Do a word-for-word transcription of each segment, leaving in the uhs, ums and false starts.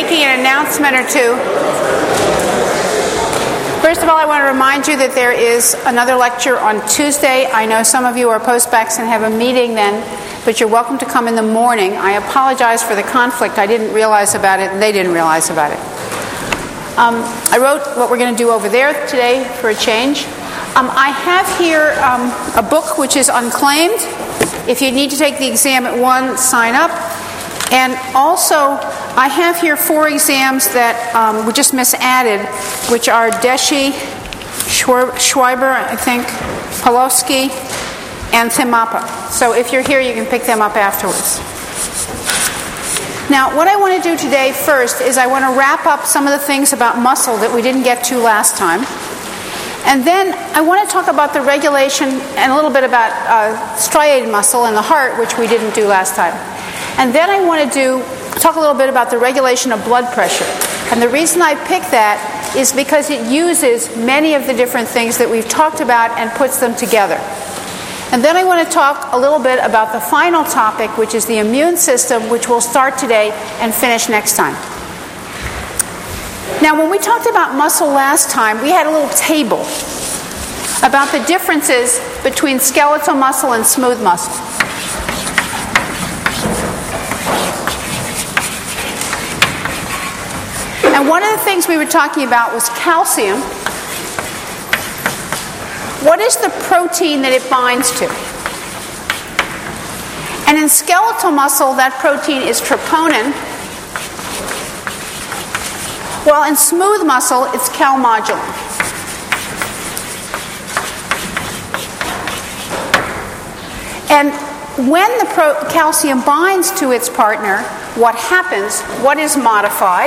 making an announcement or two. First of all, I want to remind you that there is another lecture on Tuesday. I know some of you are postbacks and have a meeting then, but you're welcome to come in the morning. I apologize for the conflict. I didn't realize about it, and they didn't realize about it. Um, I wrote what we're going to do over there today for a change. Um, I have here um, a book which is unclaimed. If you need to take the exam at one, sign up. And also, I have here four exams that um, were just misadded, which are Deshi, Schreiber, I think, Pawlowski, and Thimapa. So if you're here, you can pick them up afterwards. Now, what I want to do today first is I want to wrap up some of the things about muscle that we didn't get to last time. And then I want to talk about the regulation and a little bit about uh, striated muscle in the heart, which we didn't do last time. And then I want to do talk a little bit about the regulation of blood pressure. And the reason I picked that is because it uses many of the different things that we've talked about and puts them together. And then I want to talk a little bit about the final topic, which is the immune system, which we'll start today and finish next time. Now, when we talked about muscle last time, we had a little table about the differences between skeletal muscle and smooth muscle. And one of the things we were talking about was calcium. What is the protein that it binds to? And in skeletal muscle, that protein is troponin. Well, in smooth muscle, it's calmodulin. And when the pro- calcium binds to its partner, what happens? What is modified?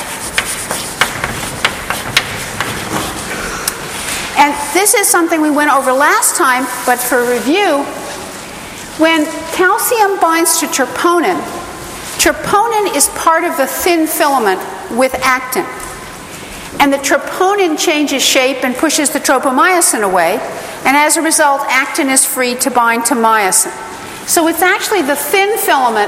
And this is something we went over last time, but for review, when calcium binds to troponin, troponin is part of the thin filament with actin. And the troponin changes shape and pushes the tropomyosin away, and as a result, actin is free to bind to myosin. So it's actually the thin filament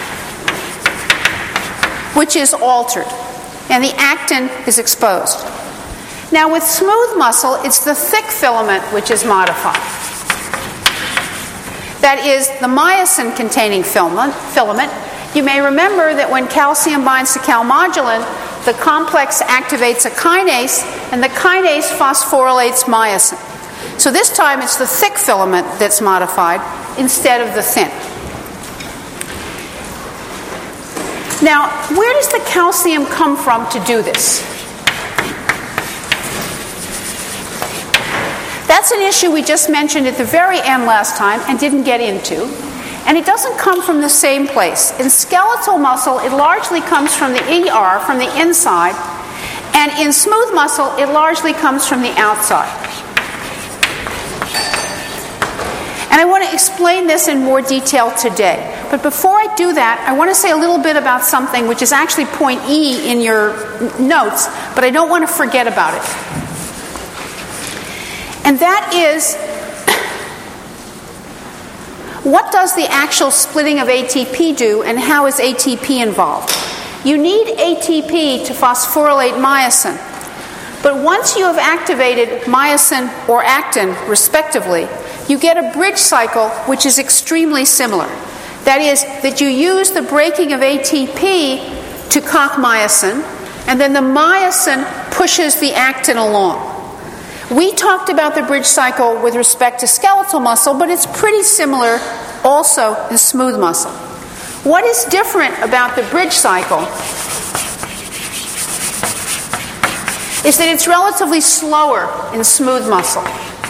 which is altered, and the actin is exposed. Now, with smooth muscle, it's the thick filament which is modified. That is, the myosin-containing filament. filament. You may remember that when calcium binds to calmodulin, the complex activates a kinase, and the kinase phosphorylates myosin. So this time, it's the thick filament that's modified instead of the thin. Now, where does the calcium come from to do this? That's an issue we just mentioned at the very end last time and didn't get into. And it doesn't come from the same place. In skeletal muscle, it largely comes from the E R, from the inside. And in smooth muscle, it largely comes from the outside. And I want to explain this in more detail today. But before I do that, I want to say a little bit about something which is actually point E in your notes, but I don't want to forget about it. And that is, what does the actual splitting of A T P do, and how is A T P involved? You need A T P to phosphorylate myosin. But once you have activated myosin or actin, respectively, you get a bridge cycle which is extremely similar. That is, that you use the breaking of A T P to cock myosin, and then the myosin pushes the actin along. We talked about the bridge cycle with respect to skeletal muscle, but it's pretty similar also in smooth muscle. What is different about the bridge cycle is that it's relatively slower in smooth muscle.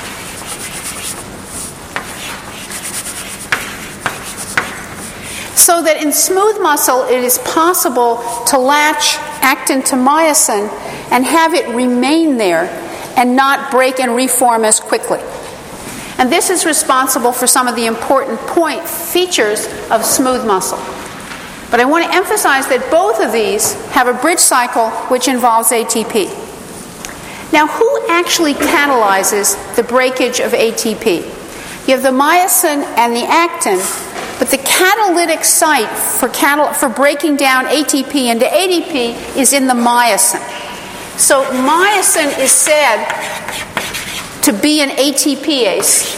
So that in smooth muscle, it is possible to latch actin to myosin and have it remain there and not break and reform as quickly. And this is responsible for some of the important point features of smooth muscle. But I want to emphasize that both of these have a bridge cycle which involves A T P. Now, who actually catalyzes the breakage of A T P? You have the myosin and the actin, But the catalytic site for, catal- for breaking down A T P into A D P is in the myosin. So myosin is said to be an A T P ase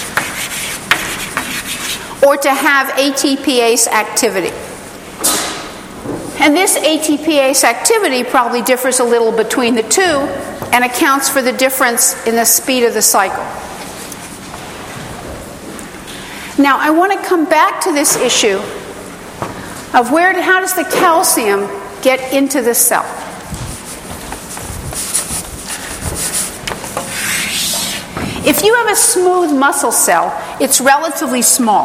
or to have A T P ase activity. And this A T P ase activity probably differs a little between the two and accounts for the difference in the speed of the cycle. Now, I want to come back to this issue of where, how does the calcium get into the cell? If you have a smooth muscle cell, it's relatively small.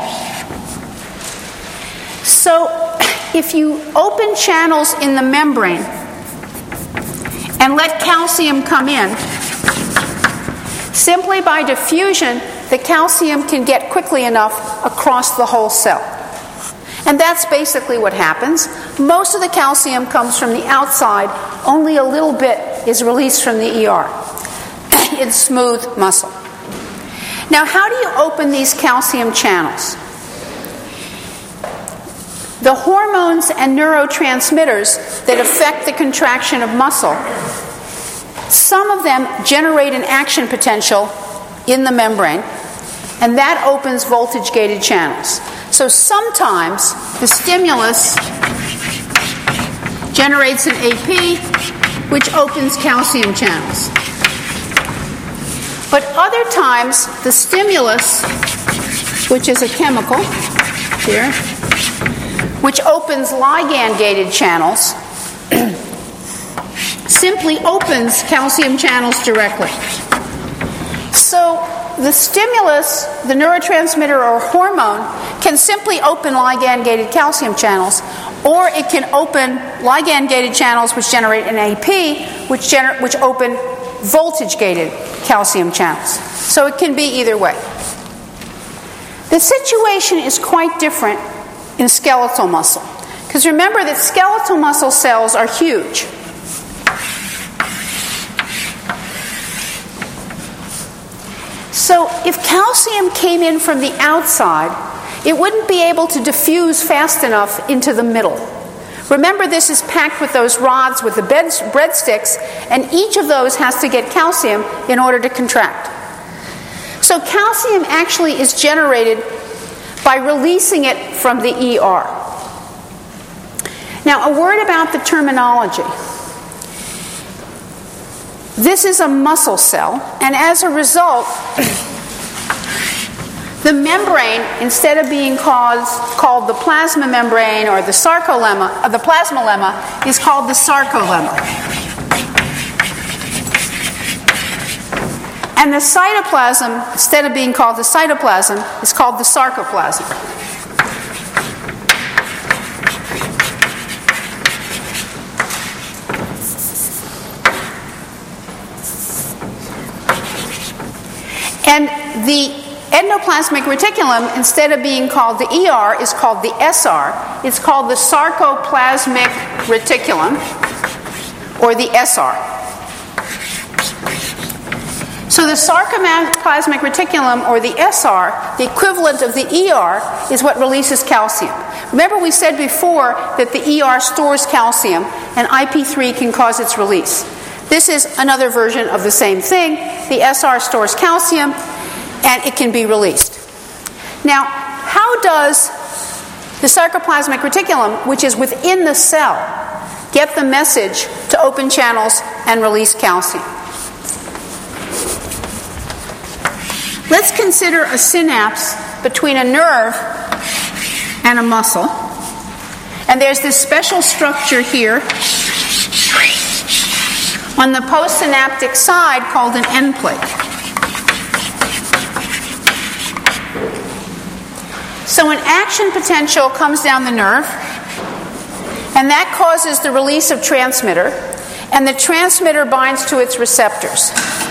So, if you open channels in the membrane and let calcium come in, simply by diffusion, the calcium can get quickly enough across the whole cell. And that's basically what happens. Most of the calcium comes from the outside. Only a little bit is released from the E R in smooth muscle. Now, how do you open these calcium channels? The hormones and neurotransmitters that affect the contraction of muscle, some of them generate an action potential in the membrane, and that opens voltage-gated channels. So sometimes the stimulus generates an A P, which opens calcium channels. But other times, the stimulus, which is a chemical here, which opens ligand-gated channels, simply opens calcium channels directly. So the stimulus, the neurotransmitter or hormone, can simply open ligand-gated calcium channels, or it can open ligand-gated channels which generate an A P, which, gener- which open voltage-gated calcium channels. So it can be either way. The situation is quite different in skeletal muscle. Because remember that skeletal muscle cells are huge. So if calcium came in from the outside, it wouldn't be able to diffuse fast enough into the middle. Remember, this is packed with those rods with the breadsticks, and each of those has to get calcium in order to contract. So calcium actually is generated by releasing it from the E R. Now, a word about the terminology. This is a muscle cell, and as a result, the membrane, instead of being called, called the plasma membrane or the sarcolemma, or the plasmalemma, is called the sarcolemma. And the cytoplasm, instead of being called the cytoplasm, is called the sarcoplasm. And the endoplasmic reticulum, instead of being called the E R, is called the S R. It's called the sarcoplasmic reticulum, or the S R. So the sarcoplasmic reticulum, or the S R, the equivalent of the E R, is what releases calcium. Remember, we said before that the E R stores calcium, and I P three can cause its release. This is another version of the same thing. The S R stores calcium, and it can be released. Now, how does the sarcoplasmic reticulum, which is within the cell, get the message to open channels and release calcium? Let's consider a synapse between a nerve and a muscle. And there's this special structure here on the postsynaptic side called an end plate. So an action potential comes down the nerve, and that causes the release of transmitter, and the transmitter binds to its receptors.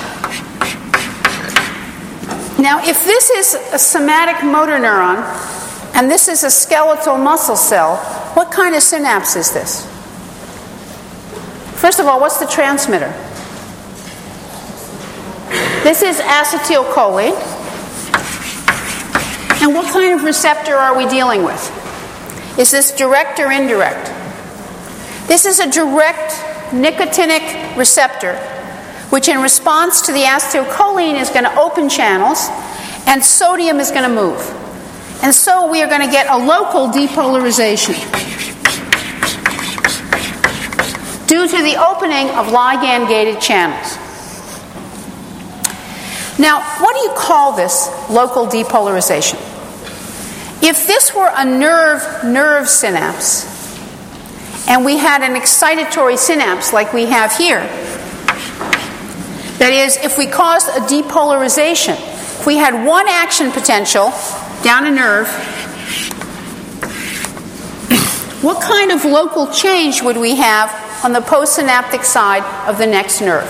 Now, if this is a somatic motor neuron, and this is a skeletal muscle cell, what kind of synapse is this? First of all, what's the transmitter? This is acetylcholine. And what kind of receptor are we dealing with? Is this direct or indirect? This is a direct nicotinic receptor, which in response to the acetylcholine is going to open channels, and sodium is going to move. And so we are going to get a local depolarization due to the opening of ligand-gated channels. Now, what do you call this local depolarization? If this were a nerve-nerve synapse, and we had an excitatory synapse like we have here, that is, if we caused a depolarization, if we had one action potential down a nerve, what kind of local change would we have on the postsynaptic side of the next nerve?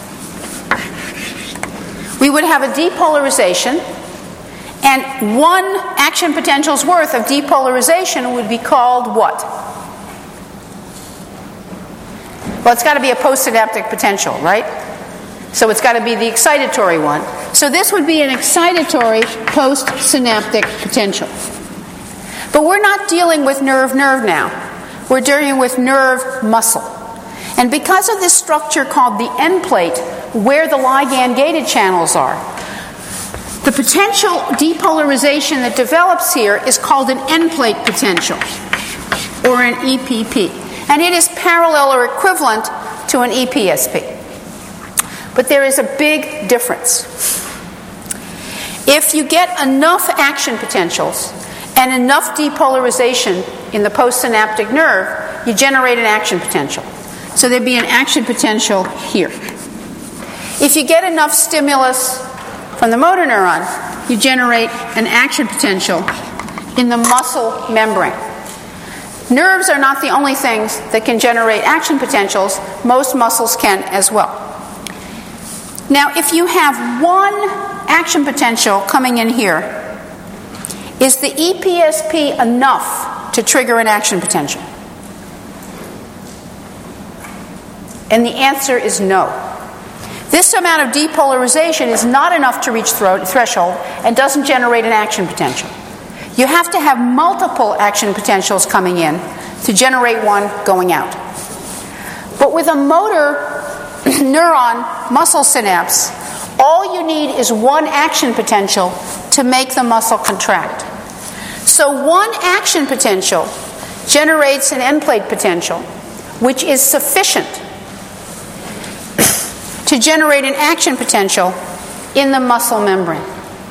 We would have a depolarization, and one action potential's worth of depolarization would be called what? Well, it's got to be a postsynaptic potential, right? So it's got to be the excitatory one. So this would be an excitatory postsynaptic potential. But we're not dealing with nerve-nerve now. We're dealing with nerve-muscle. And because of this structure called the end plate, where the ligand-gated channels are, the potential depolarization that develops here is called an end plate potential, or an E P P. And it is parallel or equivalent to an E P S P. But there is a big difference. If you get enough action potentials and enough depolarization in the postsynaptic nerve, you generate an action potential. So there'd be an action potential here. If you get enough stimulus from the motor neuron, you generate an action potential in the muscle membrane. Nerves are not the only things that can generate action potentials. Most muscles can as well. Now, if you have one action potential coming in here, is the E P S P enough to trigger an action potential? And the answer is no. This amount of depolarization is not enough to reach thro- threshold and doesn't generate an action potential. You have to have multiple action potentials coming in to generate one going out. But with a motor neuron muscle synapse, all you need is one action potential to make the muscle contract. So one action potential generates an end plate potential, which is sufficient to generate an action potential in the muscle membrane.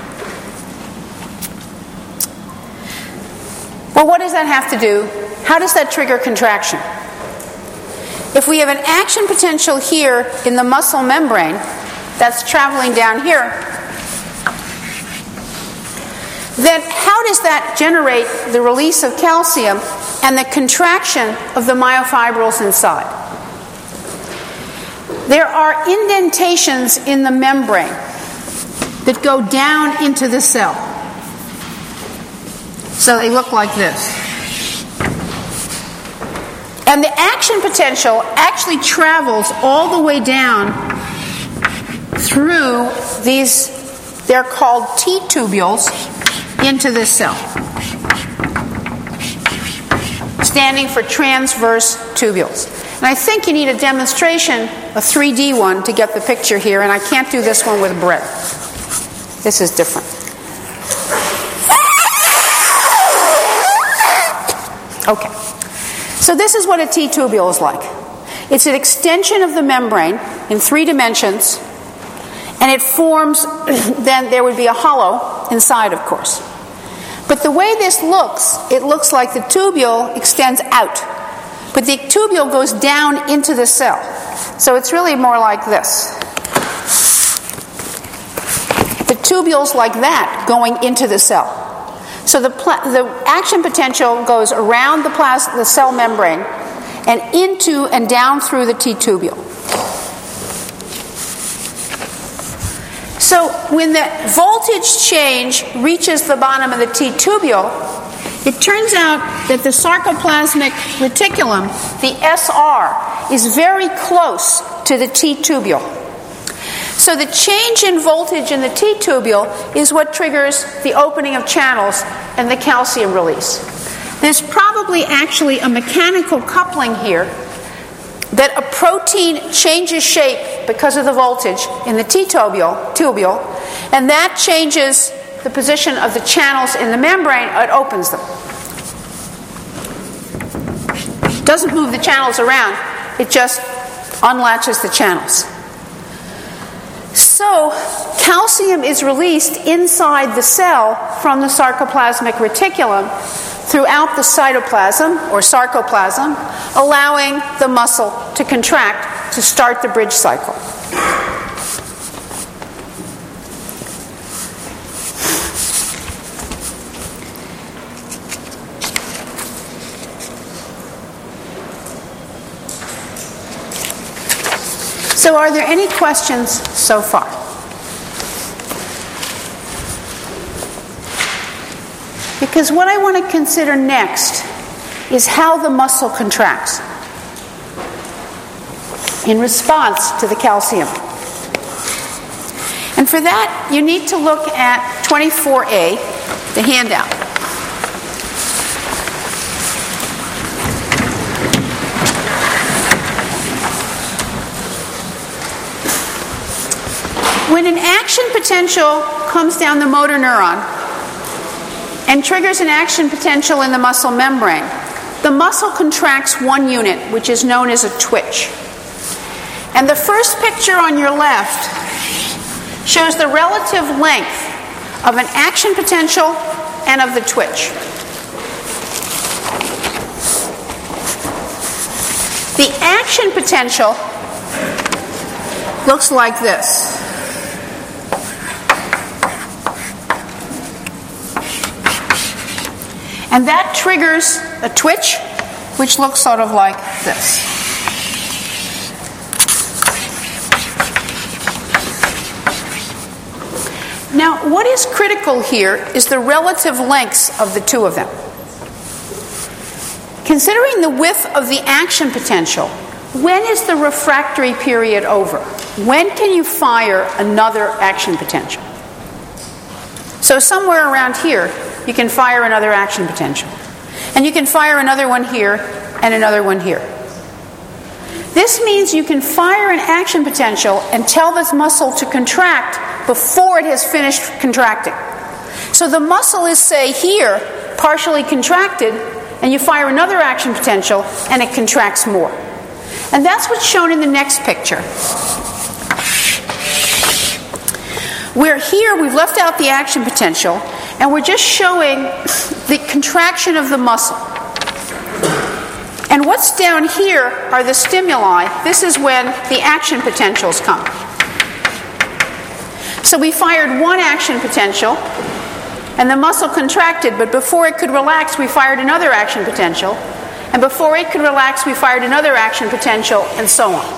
Well, what does that have to do? How does that trigger contraction? If we have an action potential here in the muscle membrane that's traveling down here, then how does that generate the release of calcium and the contraction of the myofibrils inside? There are indentations in the membrane that go down into the cell. So they look like this. And the action potential actually travels all the way down through these, they're called T-tubules, into this cell, standing for transverse tubules. And I think you need a demonstration, a three D one, to get the picture here, and I can't do this one with bread. This is different. Okay. So this is what a T-tubule is like. It's an extension of the membrane in three dimensions, and it forms, then there would be a hollow inside, of course. But the way this looks, it looks like the tubule extends out, but the tubule goes down into the cell. So it's really more like this. The tubule's like that going into the cell. So the, pla- the action potential goes around the, plas- the cell membrane and into and down through the T-tubule. So when the voltage change reaches the bottom of the T-tubule, it turns out that the sarcoplasmic reticulum, the S R, is very close to the T-tubule. So the change in voltage in the T-tubule is what triggers the opening of channels and the calcium release. There's probably actually a mechanical coupling here that a protein changes shape because of the voltage in the T-tubule, tubule, and that changes the position of the channels in the membrane. It opens them. It doesn't move the channels around. It just unlatches the channels. So, calcium is released inside the cell from the sarcoplasmic reticulum throughout the cytoplasm or sarcoplasm, allowing the muscle to contract to start the bridge cycle. So are there any questions so far? Because what I want to consider next is how the muscle contracts in response to the calcium. And for that, you need to look at twenty-four A, the handout. When an action potential comes down the motor neuron and triggers an action potential in the muscle membrane, the muscle contracts one unit, which is known as a twitch. And the first picture on your left shows the relative length of an action potential and of the twitch. The action potential looks like this. And that triggers a twitch, which looks sort of like this. Now, what is critical here is the relative lengths of the two of them. Considering the width of the action potential, when is the refractory period over? When can you fire another action potential? So somewhere around here, you can fire another action potential. And you can fire another one here and another one here. This means you can fire an action potential and tell this muscle to contract before it has finished contracting. So the muscle is, say, here, partially contracted, and you fire another action potential and it contracts more. And that's what's shown in the next picture. Where here we've left out the action potential and we're just showing the contraction of the muscle. And what's down here are the stimuli. This is when the action potentials come. So we fired one action potential and the muscle contracted, but before it could relax, we fired another action potential. And before it could relax, we fired another action potential, and so on.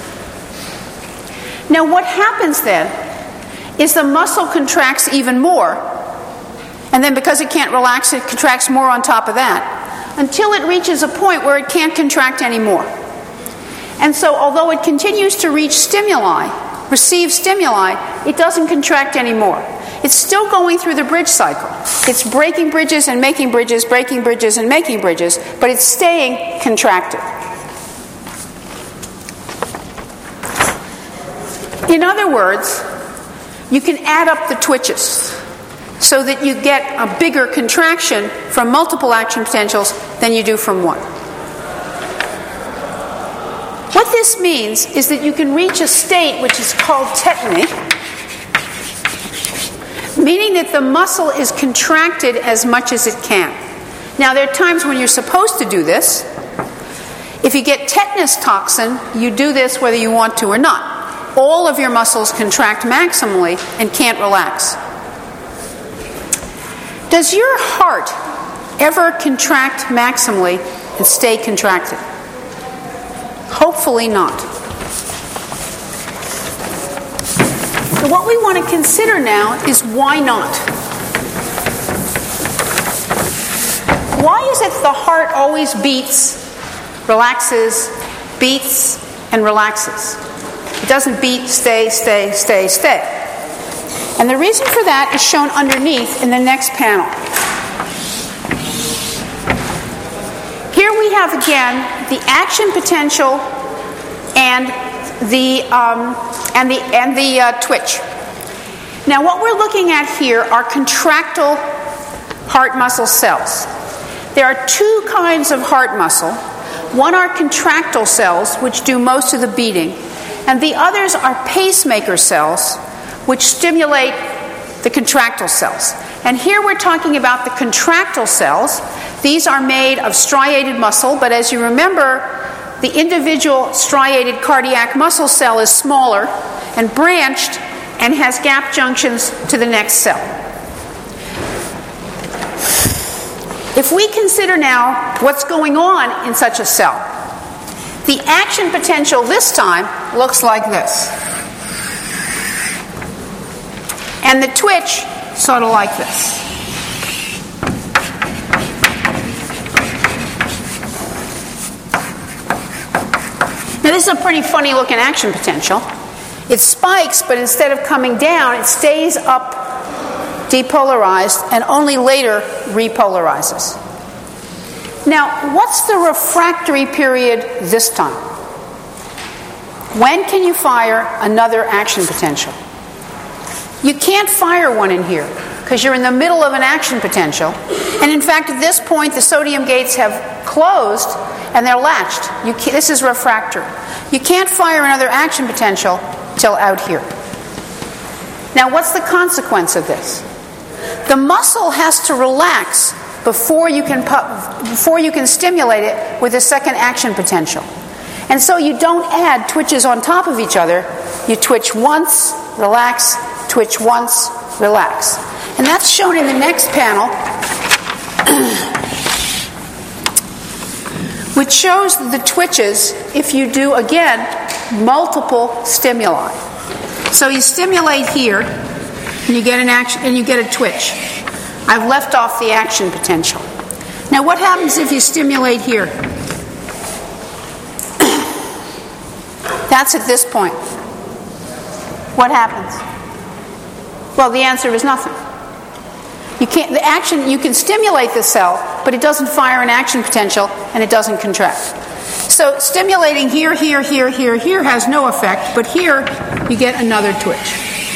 Now what happens then is the muscle contracts even more, and then because it can't relax, it contracts more on top of that, until it reaches a point where it can't contract anymore. And so although it continues to reach stimuli, receive stimuli, it doesn't contract anymore. It's still going through the bridge cycle. It's breaking bridges and making bridges, breaking bridges and making bridges, but it's staying contracted. In other words, you can add up the twitches so that you get a bigger contraction from multiple action potentials than you do from one. What this means is that you can reach a state which is called tetany, meaning that the muscle is contracted as much as it can. Now, there are times when you're supposed to do this. If you get tetanus toxin, you do this whether you want to or not. All of your muscles contract maximally and can't relax. Does your heart ever contract maximally and stay contracted? Hopefully not. So what we want to consider now is why not? Why is it the heart always beats, relaxes, beats, and relaxes? It doesn't beat, stay, stay, stay, stay. And the reason for that is shown underneath in the next panel. Here we have again the action potential and the um, and the and the uh, twitch. Now, what we're looking at here are contractile heart muscle cells. There are two kinds of heart muscle. One are contractile cells, which do most of the beating, and the others are pacemaker cells, which stimulate the contractile cells. And here we're talking about the contractile cells. These are made of striated muscle, but as you remember, the individual striated cardiac muscle cell is smaller and branched and has gap junctions to the next cell. If we consider now what's going on in such a cell, the action potential this time looks like this. And the twitch sort of like this. Now this is a pretty funny looking action potential. It spikes, but instead of coming down, it stays up depolarized and only later repolarizes. Now, what's the refractory period this time? When can you fire another action potential? You can't fire one in here because you're in the middle of an action potential. And in fact, at this point, the sodium gates have closed and they're latched. You can't, this is refractory. You can't fire another action potential till out here. Now, what's the consequence of this? The muscle has to relax before you can pu- before you can stimulate it with a second action potential. And so you don't add twitches on top of each other. You twitch once, relax, twitch once, relax. And that's shown in the next panel, which shows the twitches if you do, again, multiple stimuli. So you stimulate here, and you get an action, and you get a twitch. I've left off the action potential. Now, what happens if you stimulate here? That's at this point. What happens? Well, the answer is nothing. You can't. The action. You can stimulate the cell, but it doesn't fire an action potential, and it doesn't contract. So, stimulating here, here, here, here, here has no effect, but here you get another twitch.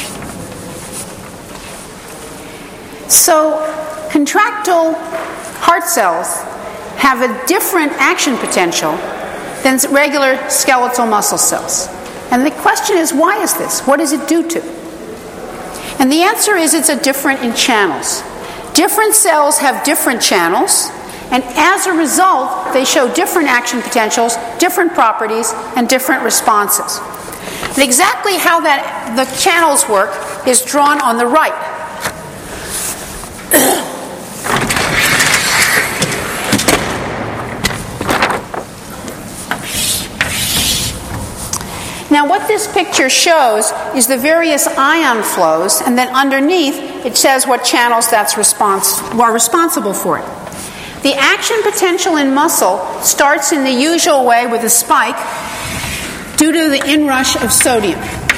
So, contractile heart cells have a different action potential than regular skeletal muscle cells. And the question is, why is this? What does it do to? And the answer is it's a different in channels. Different cells have different channels, and as a result, they show different action potentials, different properties, and different responses. And exactly how that the channels work is drawn on the right. Now, what this picture shows is the various ion flows, and then underneath it says what channels that's respons- are responsible for it. The action potential in muscle starts in the usual way with a spike due to the inrush of sodium.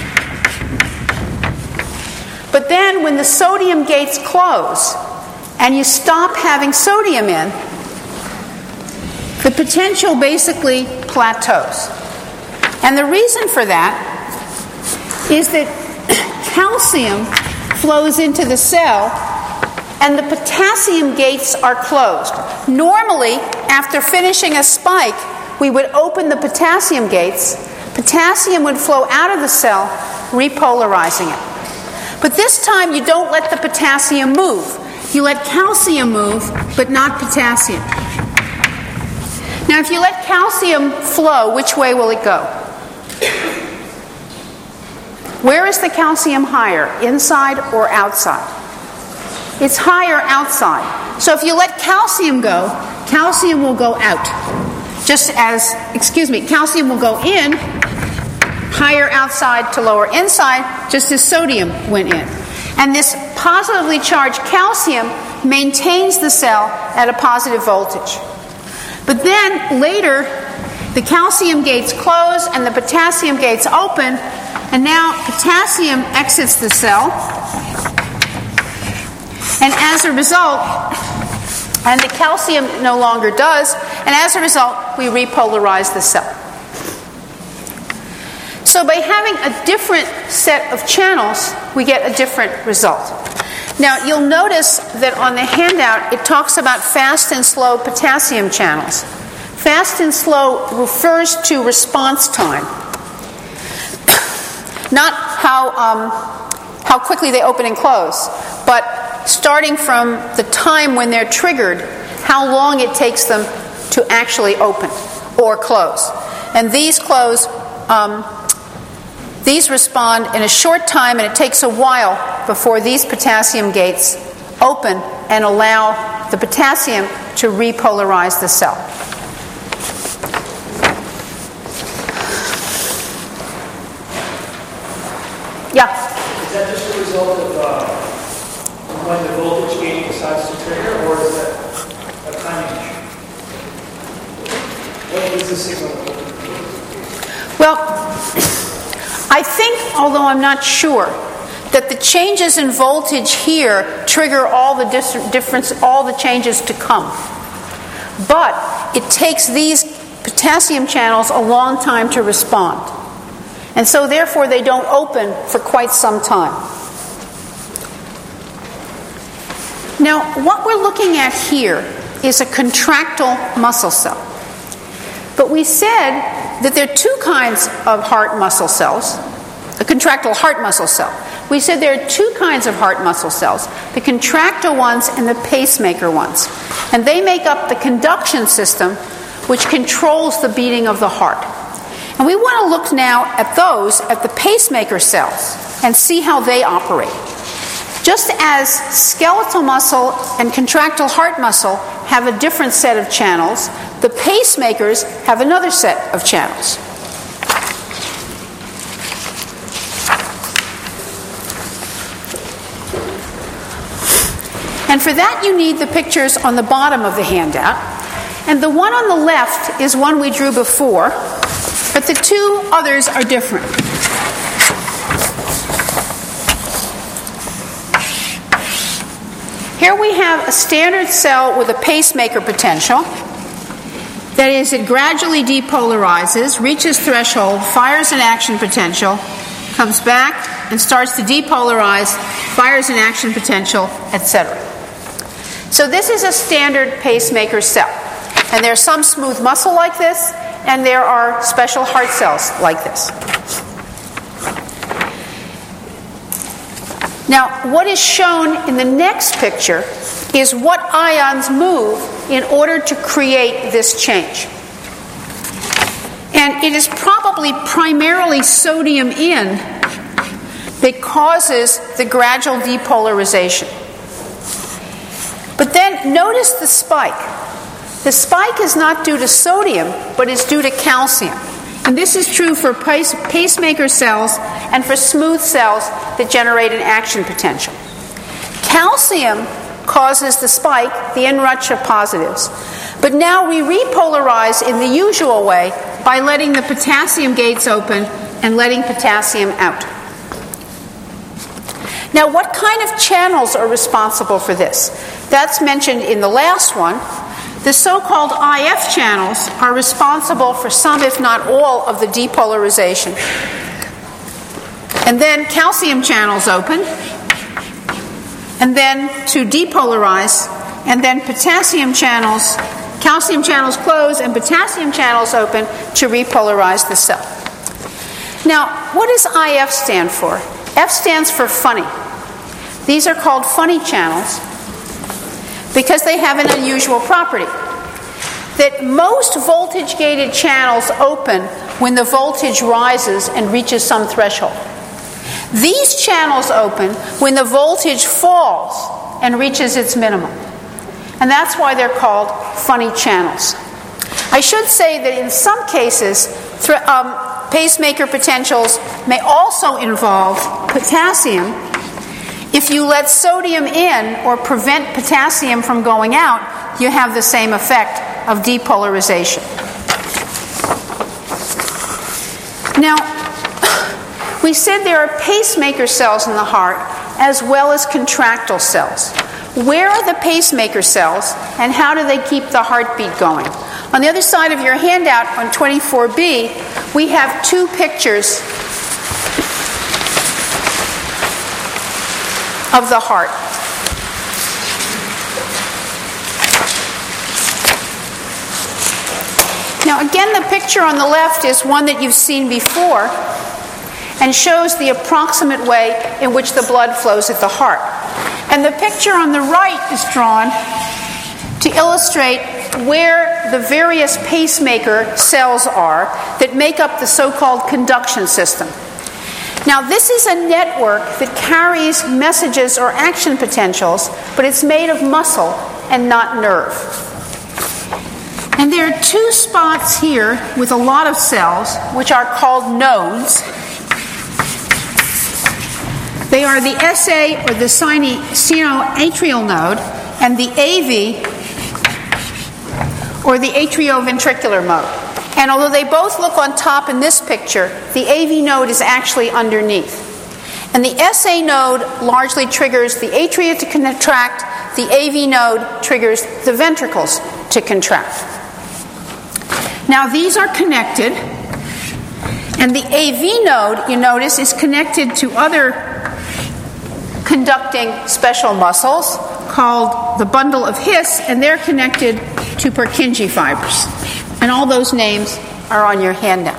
But then when the sodium gates close and you stop having sodium in, the potential basically plateaus. And the reason for that is that calcium flows into the cell and the potassium gates are closed. Normally, after finishing a spike, we would open the potassium gates. Potassium would flow out of the cell, repolarizing it. But this time, you don't let the potassium move. You let calcium move, but not potassium. Now, if you let calcium flow, which way will it go? Where is the calcium higher, inside or outside? It's higher outside. So if you let calcium go, calcium will go out. Just as, excuse me, calcium will go in, higher outside to lower inside, just as sodium went in. And this positively charged calcium maintains the cell at a positive voltage. But then later, the calcium gates close and the potassium gates open, and now potassium exits the cell, and as a result, and the calcium no longer does, and as a result, we repolarize the cell. So by having a different set of channels, we get a different result. Now, you'll notice that on the handout, it talks about fast and slow potassium channels. Fast and slow refers to response time, not how, um, how quickly they open and close, but starting from the time when they're triggered, how long it takes them to actually open or close. And these close, um, these respond in a short time, and it takes a while before these potassium gates open and allow the potassium to repolarize the cell. Yeah? Is that just a result of uh, when the voltage gate decides to trigger, or is that a timing issue? What is the signal? Well, I think, although I'm not sure, that the changes in voltage here trigger all the dis- difference, all the changes to come. But it takes these potassium channels a long time to respond. And so therefore they don't open for quite some time. Now, what we're looking at here is a contractile muscle cell. But we said that there are two kinds of heart muscle cells, a contractile heart muscle cell. We said there are two kinds of heart muscle cells, the contractile ones and the pacemaker ones. And they make up the conduction system which controls the beating of the heart. And we want to look now at those, at the pacemaker cells, and see how they operate. Just as skeletal muscle and contractile heart muscle have a different set of channels, the pacemakers have another set of channels. And for that you need the pictures on the bottom of the handout. And the one on the left is one we drew before, but the two others are different. Here we have a standard cell with a pacemaker potential. That is, it gradually depolarizes, reaches threshold, fires an action potential, comes back and starts to depolarize, fires an action potential, et cetera. So this is a standard pacemaker cell. And there's some smooth muscle like this, and there are special heart cells like this. Now, what is shown in the next picture is what ions move in order to create this change. And it is probably primarily sodium in that causes the gradual depolarization. But then notice the spike. The spike is not due to sodium, but is due to calcium. And this is true for pace, pacemaker cells and for smooth cells that generate an action potential. Calcium causes the spike, the enrush of positives. But now we repolarize in the usual way by letting the potassium gates open and letting potassium out. Now, what kind of channels are responsible for this? That's mentioned in the last one. The so-called I F channels are responsible for some, if not all, of the depolarization. And then calcium channels open, and then to depolarize, and then potassium channels, calcium channels close, and potassium channels open to repolarize the cell. Now, what does I F stand for? F stands for funny. These are called funny channels because they have an unusual property. That most voltage-gated channels open when the voltage rises and reaches some threshold. These channels open when the voltage falls and reaches its minimum. And that's why they're called funny channels. I should say that in some cases, th- um, pacemaker potentials may also involve potassium. If you let sodium in or prevent potassium from going out, you have the same effect of depolarization. Now, we said there are pacemaker cells in the heart as well as contractile cells. Where are the pacemaker cells and how do they keep the heartbeat going? On the other side of your handout on twenty-four B, we have two pictures of the heart. Now again, the picture on the left is one that you've seen before and shows the approximate way in which the blood flows at the heart. And the picture on the right is drawn to illustrate where the various pacemaker cells are that make up the so-called conduction system. Now, this is a network that carries messages or action potentials, but it's made of muscle and not nerve. And there are two spots here with a lot of cells, which are called nodes. They are the S A, or the sinoatrial node, and the A V, or the atrioventricular mode. And although they both look on top in this picture, the A V node is actually underneath. And the S A node largely triggers the atria to contract, the A V node triggers the ventricles to contract. Now these are connected, and the A V node, you notice, is connected to other conducting special muscles called the bundle of His, and they're connected to Purkinje fibers. And all those names are on your handout.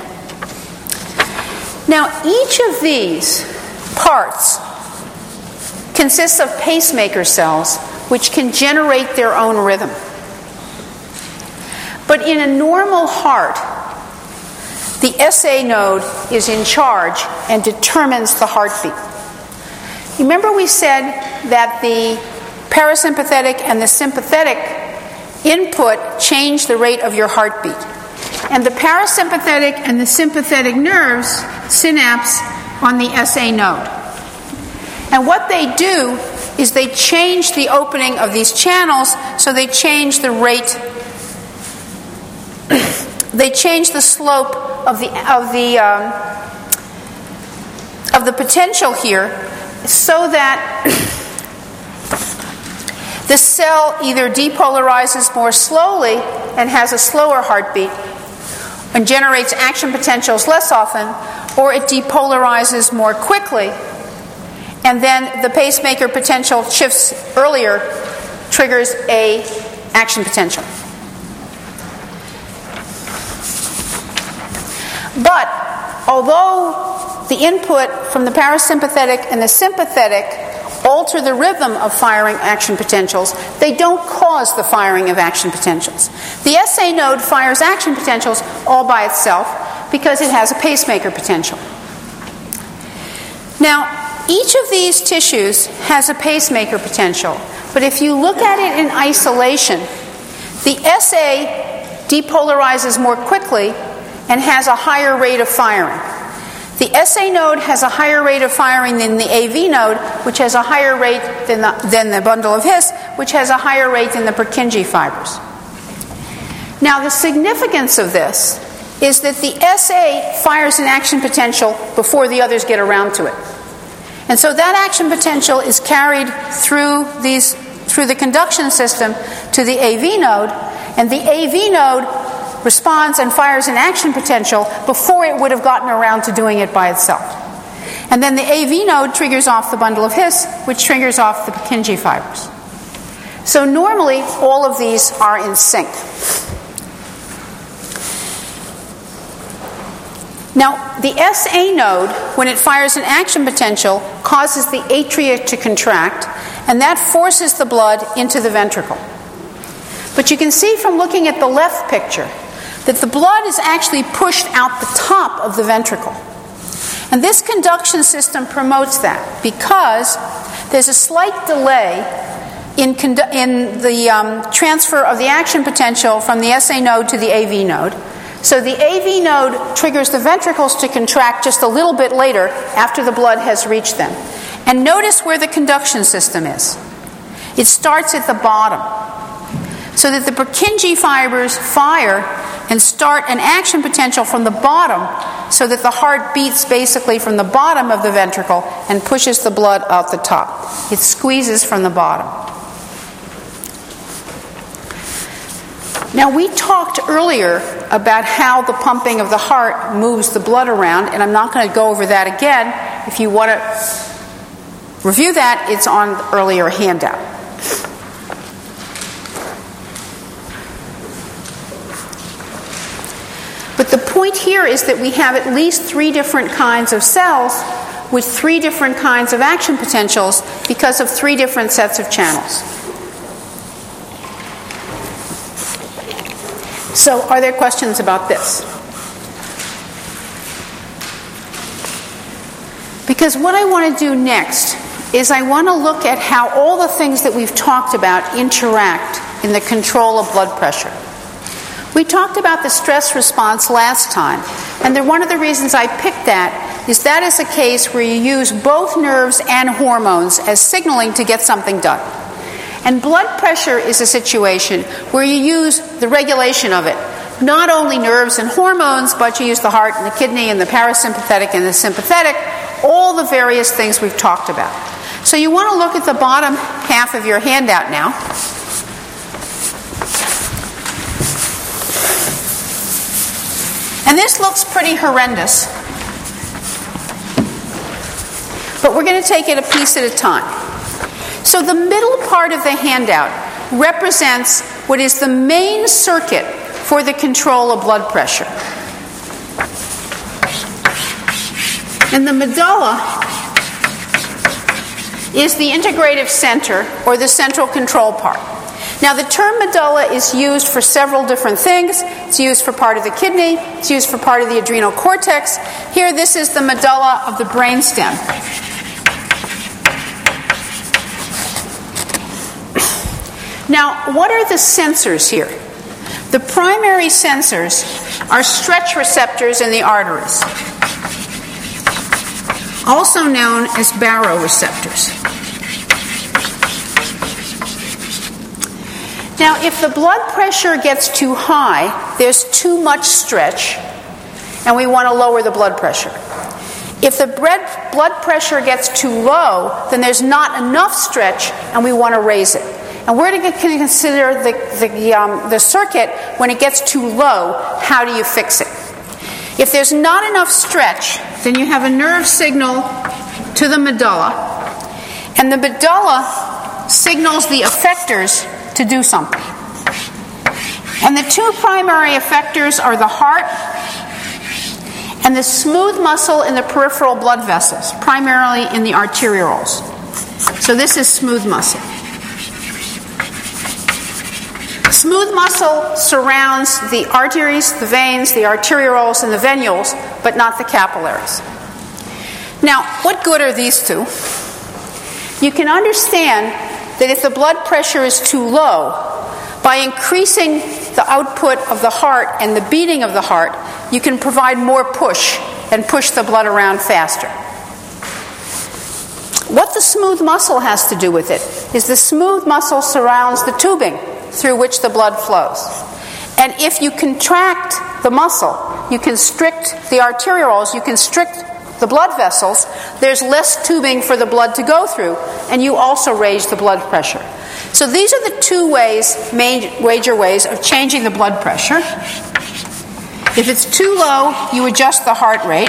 Now, each of these parts consists of pacemaker cells which can generate their own rhythm. But in a normal heart, the S A node is in charge and determines the heartbeat. Remember we said that the parasympathetic and the sympathetic input change the rate of your heartbeat. And the parasympathetic and the sympathetic nerves synapse on the S A node. And what they do is they change the opening of these channels, so they change the rate, they change the slope of the of the um, of the potential here, so that the cell either depolarizes more slowly and has a slower heartbeat and generates action potentials less often, or it depolarizes more quickly, and then the pacemaker potential shifts earlier, triggers a action potential. But although the input from the parasympathetic and the sympathetic alter the rhythm of firing action potentials, they don't cause the firing of action potentials. The S A node fires action potentials all by itself because it has a pacemaker potential. Now, each of these tissues has a pacemaker potential, but if you look at it in isolation, the S A depolarizes more quickly and has a higher rate of firing. The S A node has a higher rate of firing than the A V node, which has a higher rate than the, than the bundle of His, which has a higher rate than the Purkinje fibers. Now, the significance of this is that the S A fires an action potential before the others get around to it. And so that action potential is carried through these through the conduction system to the A V node, and the A V node responds and fires an action potential before it would have gotten around to doing it by itself. And then the A V node triggers off the bundle of His, which triggers off the Purkinje fibers. So normally, all of these are in sync. Now, the S A node, when it fires an action potential, causes the atria to contract, and that forces the blood into the ventricle. But you can see from looking at the left picture that the blood is actually pushed out the top of the ventricle. And this conduction system promotes that because there's a slight delay in, condu- in the um, transfer of the action potential from the S A node to the A V node. So the A V node triggers the ventricles to contract just a little bit later after the blood has reached them. And notice where the conduction system is. It starts at the bottom. so that the Purkinje fibers fire and start an action potential from the bottom, so that the heart beats basically from the bottom of the ventricle and pushes the blood out the top. It squeezes from the bottom. Now, we talked earlier about how the pumping of the heart moves the blood around, and I'm not going to go over that again. If you want to review that, it's on the earlier handout. But the point here is that we have at least three different kinds of cells with three different kinds of action potentials because of three different sets of channels. So, are there questions about this? Because what I want to do next is I want to look at how all the things that we've talked about interact in the control of blood pressure. We talked about the stress response last time, and one of the reasons I picked that is that is a case where you use both nerves and hormones as signaling to get something done. And blood pressure is a situation where you use the regulation of it. Not only nerves and hormones, but you use the heart and the kidney and the parasympathetic and the sympathetic, all the various things we've talked about. So you want to look at the bottom half of your handout now. And this looks pretty horrendous. But we're going to take it a piece at a time. So the middle part of the handout represents what is the main circuit for the control of blood pressure. And the medulla is the integrative center, or the central control part. Now, the term medulla is used for several different things. It's used for part of the kidney. It's used for part of the adrenal cortex. Here, this is the medulla of the brainstem. Now, what are the sensors here? The primary sensors are stretch receptors in the arteries, also known as baroreceptors. Now, if the blood pressure gets too high, there's too much stretch, and we want to lower the blood pressure. If the blood pressure gets too low, then there's not enough stretch, and we want to raise it. And we're going to consider the, the, um, the circuit when it gets too low. How do you fix it? If there's not enough stretch, then you have a nerve signal to the medulla, and the medulla signals the effectors to do something. And the two primary effectors are the heart and the smooth muscle in the peripheral blood vessels, primarily in the arterioles. So this is smooth muscle. Smooth muscle surrounds the arteries, the veins, the arterioles, and the venules, but not the capillaries. Now, what good are these two? You can understand that if the blood pressure is too low, by increasing the output of the heart and the beating of the heart, you can provide more push and push the blood around faster. What the smooth muscle has to do with it is the smooth muscle surrounds the tubing through which the blood flows. And if you contract the muscle, you constrict the arterioles, you constrict the blood vessels, there's less tubing for the blood to go through, and you also raise the blood pressure. So these are the two ways, major ways of changing the blood pressure. If it's too low, you adjust the heart rate.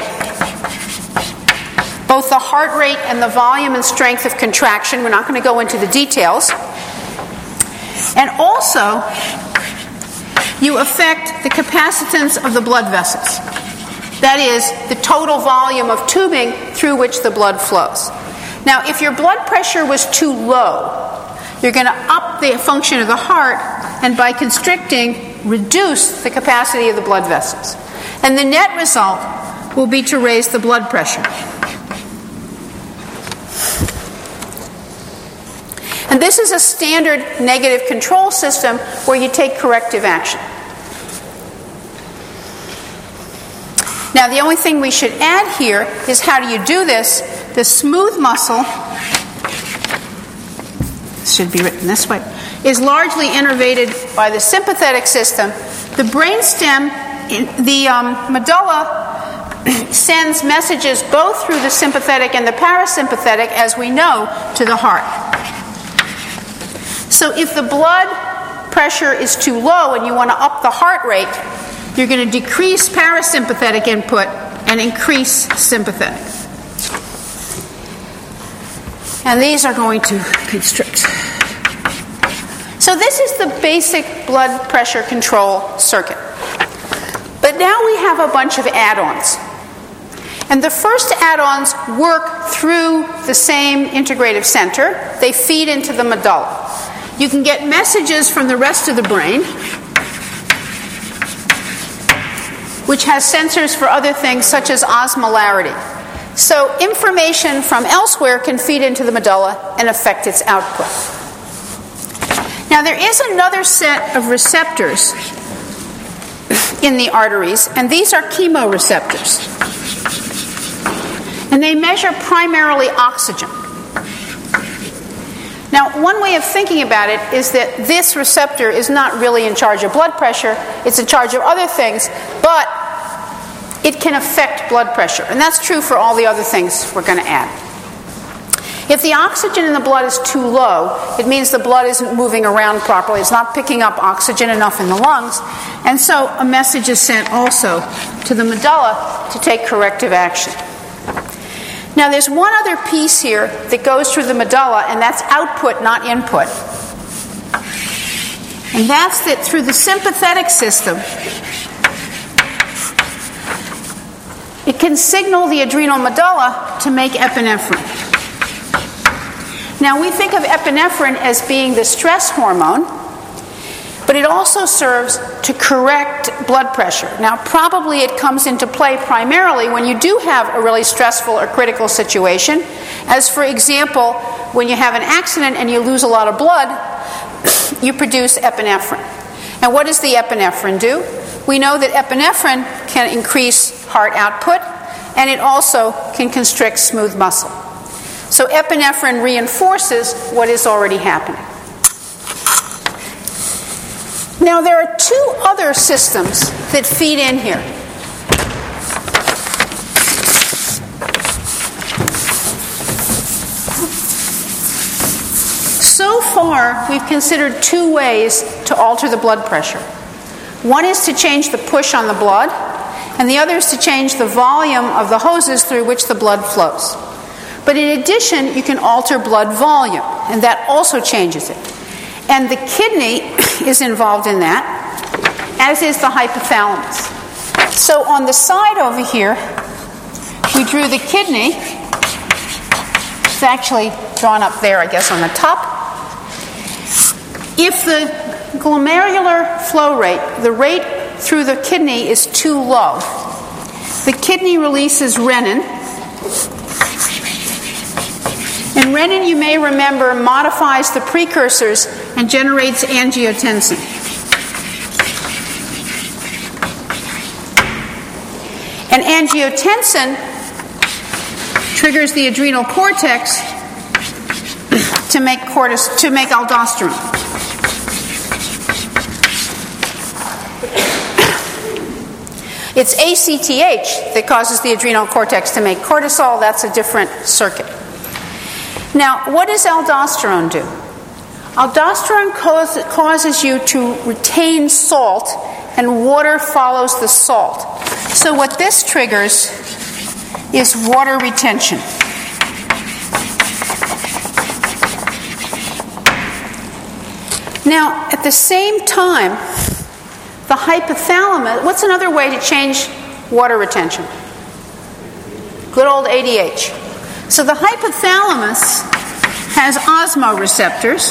Both the heart rate and the volume and strength of contraction. We're not going to go into the details. And also, you affect the capacitance of the blood vessels. That is, the total volume of tubing through which the blood flows. Now, if your blood pressure was too low, you're going to up the function of the heart, and by constricting, reduce the capacity of the blood vessels. And the net result will be to raise the blood pressure. And this is a standard negative control system where you take corrective action. Now, the only thing we should add here is how do you do this? The smooth muscle should be written this way, is largely innervated by the sympathetic system. The brainstem, the um, medulla sends messages both through the sympathetic and the parasympathetic, as we know, to the heart. So if the blood pressure is too low and you want to up the heart rate, you're going to decrease parasympathetic input and increase sympathetic. And these are going to constrict. So this is the basic blood pressure control circuit. But now we have a bunch of add-ons. And the first add-ons work through the same integrative center. They feed into the medulla. You can get messages from the rest of the brain, which has sensors for other things such as osmolarity. So information from elsewhere can feed into the medulla and affect its output. Now there is another set of receptors in the arteries, and these are chemoreceptors. And they measure primarily oxygen. Now, one way of thinking about it is that this receptor is not really in charge of blood pressure, it's in charge of other things, but it can affect blood pressure. And that's true for all the other things we're going to add. If the oxygen in the blood is too low, it means the blood isn't moving around properly. It's not picking up oxygen enough in the lungs. And so a message is sent also to the medulla to take corrective action. Now there's one other piece here that goes through the medulla, and that's output, not input. And that's that through the sympathetic system, it can signal the adrenal medulla to make epinephrine. Now we think of epinephrine as being the stress hormone, but it also serves to correct blood pressure. Now probably it comes into play primarily when you do have a really stressful or critical situation, as for example, when you have an accident and you lose a lot of blood, you produce epinephrine. And what does the epinephrine do? We know that epinephrine can increase heart output, and it also can constrict smooth muscle. So epinephrine reinforces what is already happening. Now there are two other systems that feed in here. So far, we've considered two ways to alter the blood pressure. One is to change the push on the blood, and the other is to change the volume of the hoses through which the blood flows. But in addition, you can alter blood volume, and that also changes it. And the kidney is involved in that, as is the hypothalamus. So on the side over here, we drew the kidney. It's actually drawn up there, I guess, on the top. If the glomerular flow rate, the rate through the kidney, is too low, the kidney releases renin. And renin, you may remember, modifies the precursors and generates angiotensin. And angiotensin triggers the adrenal cortex to make cortis- to make aldosterone. It's A C T H that causes the adrenal cortex to make cortisol. That's a different circuit. Now, what does aldosterone do? Aldosterone cause, causes you to retain salt, and water follows the salt. So what this triggers is water retention. Now, at the same time, the hypothalamus, what's another way to change water retention? Good old A D H. So the hypothalamus has osmoreceptors.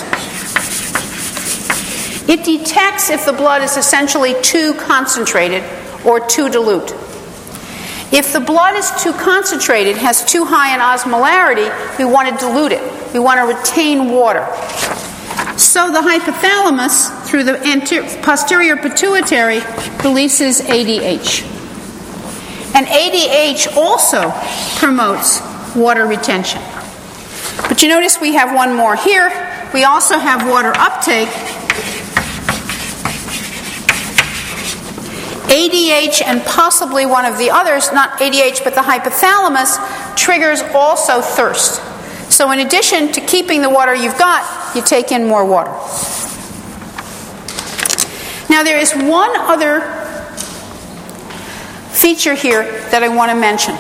It detects if the blood is essentially too concentrated or too dilute. If the blood is too concentrated, has too high an osmolarity, we want to dilute it. We want to retain water. So the hypothalamus, through the anterior, posterior pituitary, releases A D H. And A D H also promotes water retention. But you notice we have one more here, we also have water uptake. A D H and possibly one of the others, not A D H but the hypothalamus, triggers also thirst. So in addition to keeping the water you've got, you take in more water. Now there is one other feature here that I want to mention.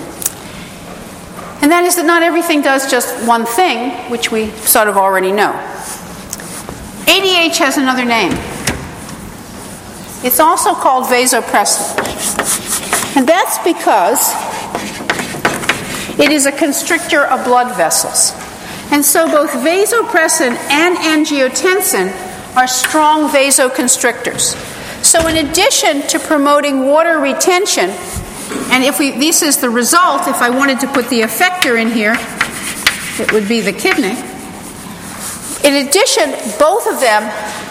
And that is that not everything does just one thing, which we sort of already know. A D H has another name. It's also called vasopressin. And that's because it is a constrictor of blood vessels. And so both vasopressin and angiotensin are strong vasoconstrictors. So in addition to promoting water retention, and if we, this is the result, if I wanted to put the effector in here, it would be the kidney. In addition, both of them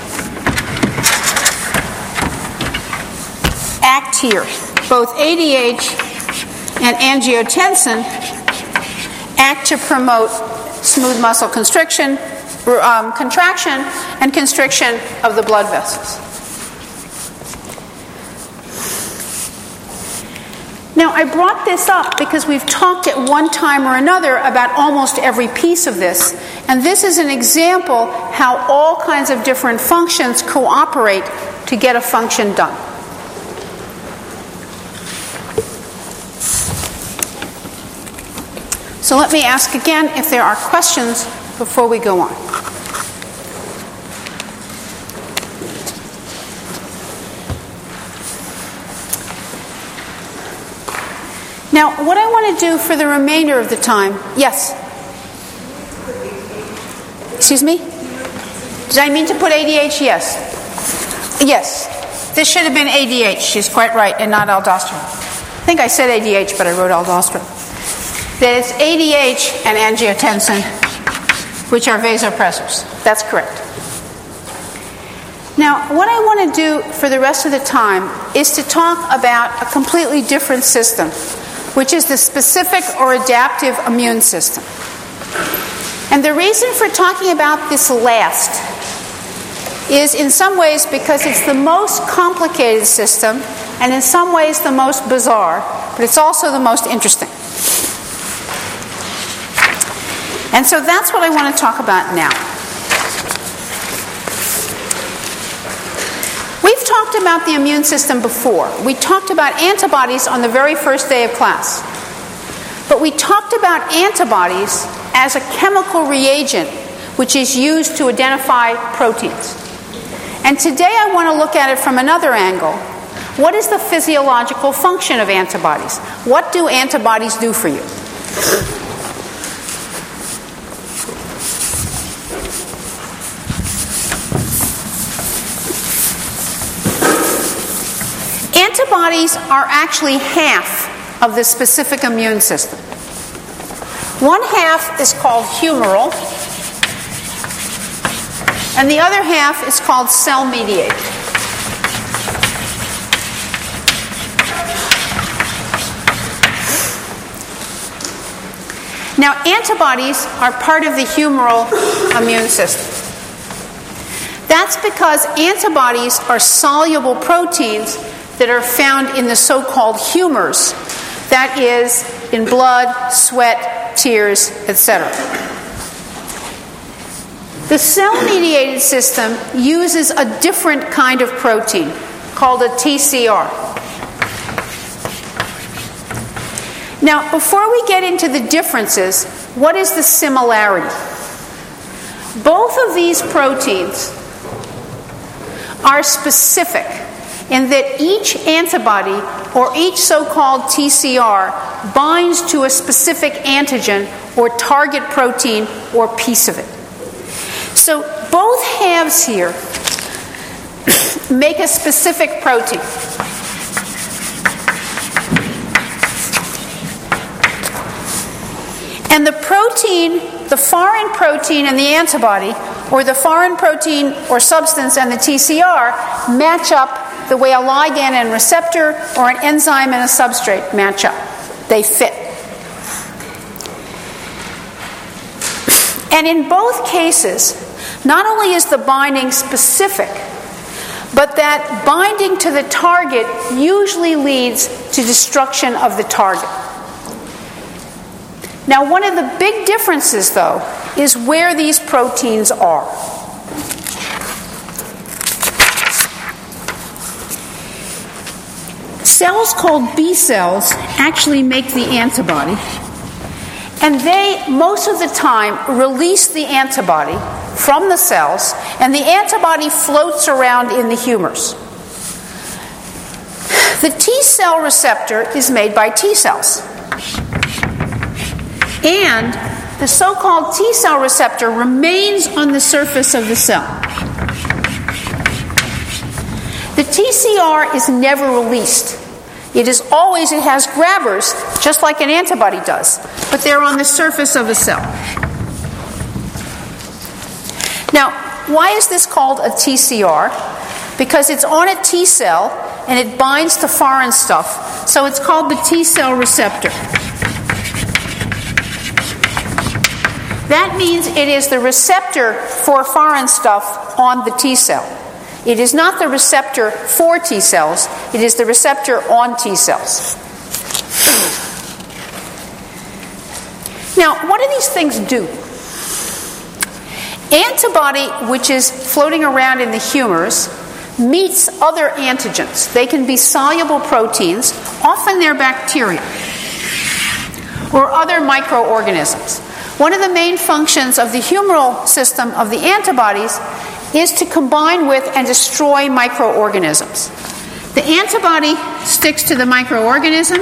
act here. Both A D H and angiotensin act to promote smooth muscle constriction, um, contraction, and constriction of the blood vessels. Now, I brought this up because we've talked at one time or another about almost every piece of this, and this is an example how all kinds of different functions cooperate to get a function done. So let me ask again if there are questions before we go on. Now, what I want to do for the remainder of the time, yes? Excuse me? Did I mean to put A D H? Yes. Yes. This should have been A D H. She's quite right, and not aldosterone. I think I said A D H, but I wrote aldosterone. That it's A D H and angiotensin, which are vasopressors. That's correct. Now, what I want to do for the rest of the time is to talk about a completely different system, which is the specific or adaptive immune system. And the reason for talking about this last is in some ways because it's the most complicated system, and in some ways the most bizarre, but it's also the most interesting. And so that's what I want to talk about now. We've talked about the immune system before. We talked about antibodies on the very first day of class. But we talked about antibodies as a chemical reagent which is used to identify proteins. And today I want to look at it from another angle. What is the physiological function of antibodies? What do antibodies do for you? Antibodies are actually half of the specific immune system. One half is called humoral, and the other half is called cell-mediated. Now, antibodies are part of the humoral immune system. That's because antibodies are soluble proteins that are found in the so-called humors, that is, in blood, sweat, tears, et cetera. The cell-mediated system uses a different kind of protein called a T C R. Now, before we get into the differences, what is the similarity? Both of these proteins are specific in that each antibody or each so-called T C R binds to a specific antigen or target protein or piece of it. So both halves here make a specific protein. And the protein, the foreign protein and the antibody, or the foreign protein or substance and the T C R, match up the way a ligand and receptor or an enzyme and a substrate match up. They fit. And in both cases, Not only is the binding specific, but that binding to the target usually leads to destruction of the target. Now, one of the big differences, though, is where these proteins are. Cells called B cells actually make the antibody, and they, most of the time, release the antibody from the cells, and the antibody floats around in the humors. The T cell receptor is made by T cells. And the so-called T cell receptor remains on the surface of the cell. The T C R is never released. It is always, it has grabbers, just like an antibody does, but they're on the surface of a cell. Now, why is this called a T C R? Because it's on a T cell and it binds to foreign stuff, so it's called the T cell receptor. That means it is the receptor for foreign stuff on the T cell. It is not the receptor for T cells, it is the receptor on T cells. Now, what do these things do? Antibody, which is floating around in the humors, meets other antigens. They can be soluble proteins, often they're bacteria, or other microorganisms. One of the main functions of the humoral system of the antibodies is to combine with and destroy microorganisms. The antibody sticks to the microorganism,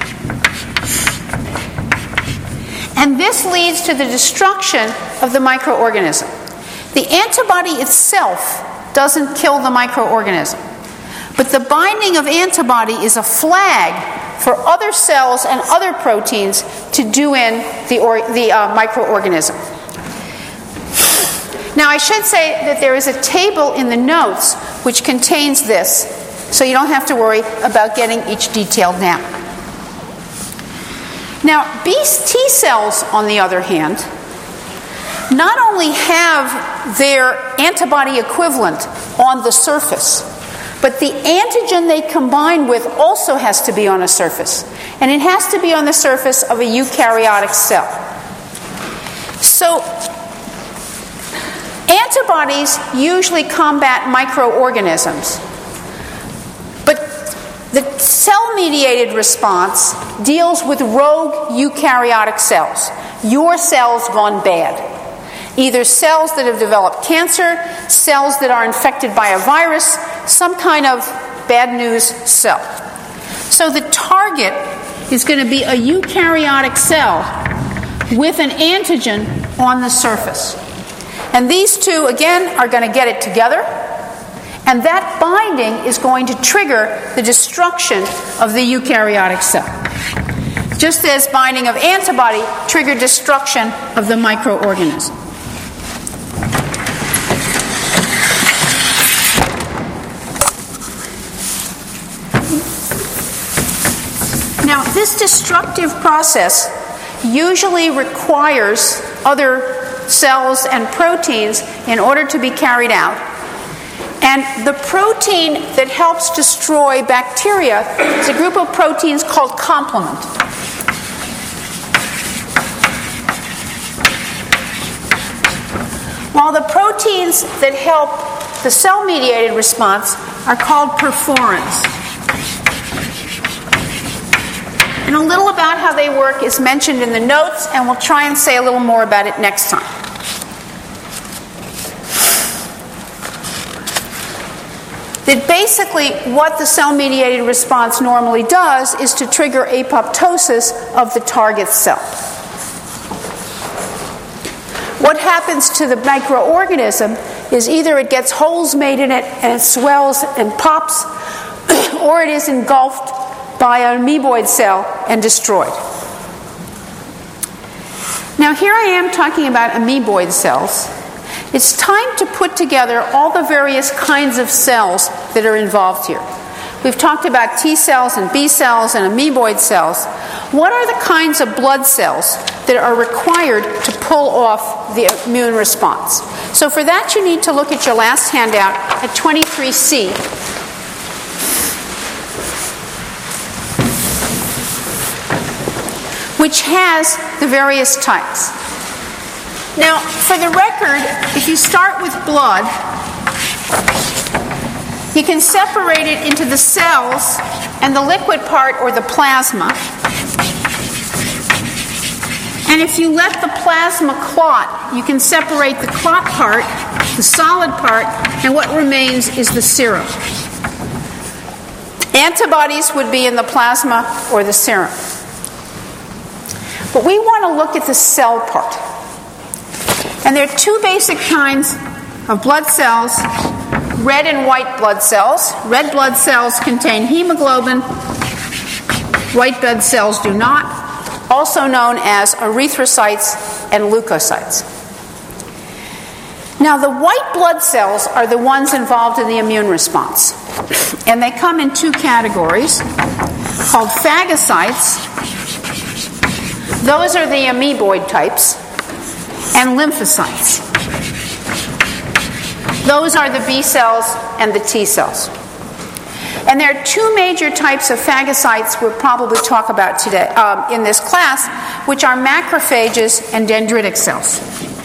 and this leads to the destruction of the microorganism. The antibody itself doesn't kill the microorganism, but the binding of antibody is a flag for other cells and other proteins to do in the, or, the uh, microorganism. Now, I should say that there is a table in the notes which contains this, so you don't have to worry about getting each detail down. Now, B T cells, on the other hand, not only have their antibody equivalent on the surface, but the antigen they combine with also has to be on a surface. And it has to be on the surface of a eukaryotic cell. So, antibodies usually combat microorganisms, but the cell-mediated response deals with rogue eukaryotic cells, your cells gone bad. Either cells that have developed cancer, cells that are infected by a virus, some kind of bad news cell. So the target is going to be a eukaryotic cell with an antigen on the surface. And these two, again, are going to get it together, and that binding is going to trigger the destruction of the eukaryotic cell. Just as binding of antibody triggered destruction of the microorganism. Now, this destructive process usually requires other cells and proteins in order to be carried out. And the protein that helps destroy bacteria is a group of proteins called complement. While the proteins that help the cell-mediated response are called perforins. And a little about how they work is mentioned in the notes, and we'll try and say a little more about it next time. That basically what the cell-mediated response normally does is to trigger apoptosis of the target cell. What happens to the microorganism is either it gets holes made in it and it swells and pops, or it is engulfed by an amoeboid cell and destroyed. Now, here I am talking about amoeboid cells. It's time to put together all the various kinds of cells that are involved here. We've talked about T cells and B cells and amoeboid cells. What are the kinds of blood cells that are required to pull off the immune response? So for that, you need to look at your last handout at twenty-three C. Which has the various types. Now, for the record, if you start with blood, you can separate it into the cells and the liquid part, or the plasma. And if you let the plasma clot, you can separate the clot part, the solid part, and what remains is the serum. Antibodies would be in the plasma or the serum. But we want to look at the cell part. And there are two basic kinds of blood cells, red and white blood cells. Red blood cells contain hemoglobin. White blood cells do not, also known as erythrocytes and leukocytes. Now, the white blood cells are the ones involved in the immune response. And they come in two categories called phagocytes. Those are the amoeboid types, and lymphocytes. Those are the B cells and the T cells. And there are two major types of phagocytes we'll probably talk about today um, in this class, which are macrophages and dendritic cells.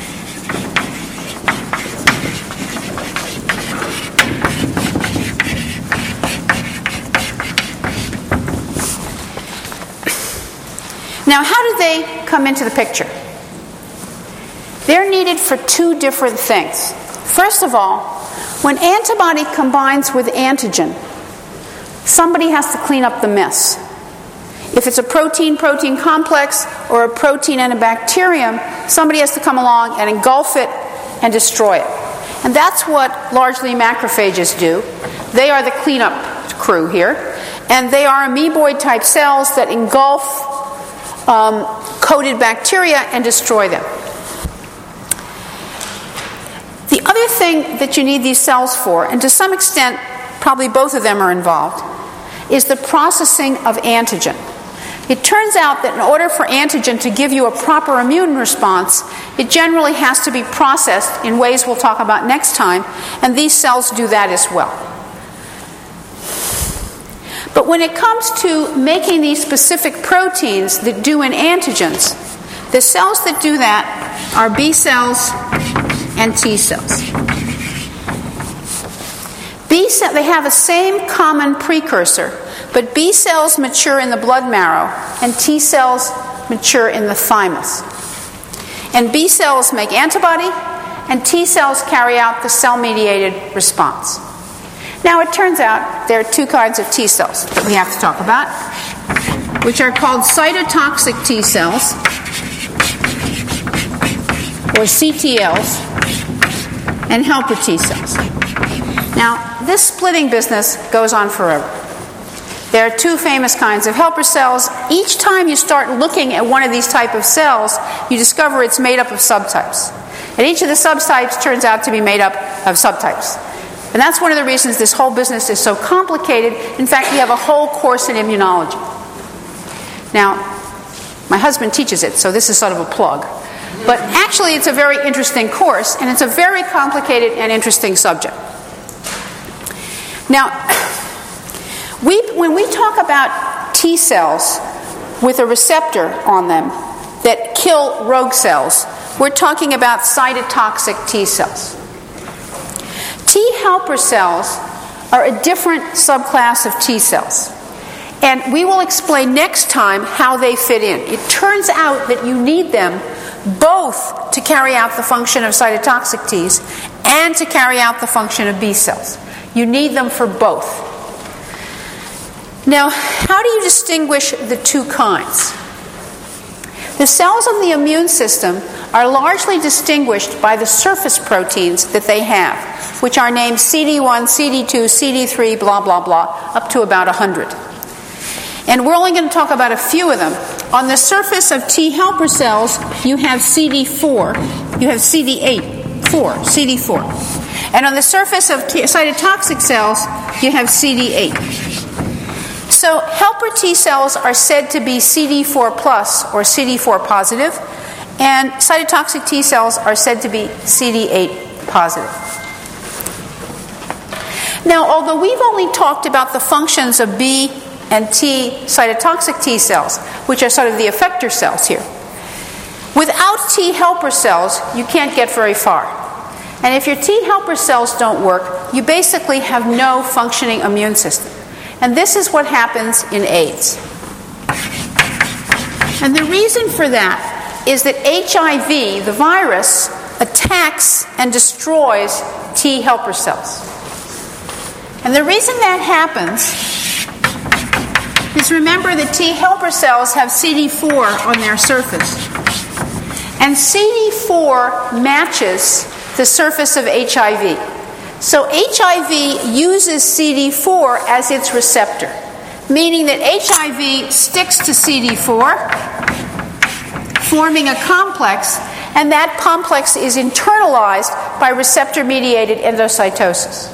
Now, how do they come into the picture? They're needed for two different things. First of all, when antibody combines with antigen, somebody has to clean up the mess. If it's a protein-protein complex or a protein and a bacterium, somebody has to come along and engulf it and destroy it. And that's what largely macrophages do. They are the cleanup crew here. And they are amoeboid-type cells that engulf Um, coated bacteria and destroy them. The other thing that you need these cells for, and to some extent probably both of them are involved, is the processing of antigen. It turns out that in order for antigen to give you a proper immune response, it generally has to be processed in ways we'll talk about next time, and these cells do that as well. But when it comes to making these specific proteins that do in antigens, the cells that do that are B cells and T cells. B cell, they have the same common precursor, but B cells mature in the blood marrow and T cells mature in the thymus. And B cells make antibody, and T cells carry out the cell-mediated response. Now, it turns out there are two kinds of T cells that we have to talk about, which are called cytotoxic T cells, or C T Ls, and helper T cells. Now, this splitting business goes on forever. There are two famous kinds of helper cells. Each time you start looking at one of these type of cells, you discover it's made up of subtypes. And each of the subtypes turns out to be made up of subtypes. And that's one of the reasons this whole business is so complicated. In fact, we have a whole course in immunology. Now, my husband teaches it, so this is sort of a plug. But actually, it's a very interesting course, and it's a very complicated and interesting subject. Now, we, when we talk about T cells with a receptor on them that kill rogue cells, we're talking about cytotoxic T cells. T helper cells are a different subclass of T cells. And we will explain next time how they fit in. It turns out that you need them both to carry out the function of cytotoxic Ts and to carry out the function of B cells. You need them for both. Now, how do you distinguish the two kinds? The cells of the immune system are largely distinguished by the surface proteins that they have, which are named C D one, C D two, C D three, blah, blah, blah, up to about one hundred. And we're only going to talk about a few of them. On the surface of T helper cells, you have C D four, you have C D eight, four, C D four. And on the surface of T- cytotoxic cells, you have C D eight. So helper T cells are said to be C D four plus or C D four positive, and cytotoxic T cells are said to be C D eight positive. Now, although we've only talked about the functions of B and T cytotoxic T cells, which are sort of the effector cells here, without T helper cells, you can't get very far. And if your T helper cells don't work, you basically have no functioning immune system. And this is what happens in AIDS. And the reason for that is that H I V, the virus, attacks and destroys T helper cells. And the reason that happens is, remember, that T helper cells have C D four on their surface. And C D four matches the surface of H I V. So H I V uses C D four as its receptor, meaning that H I V sticks to C D four, forming a complex, and that complex is internalized by receptor-mediated endocytosis.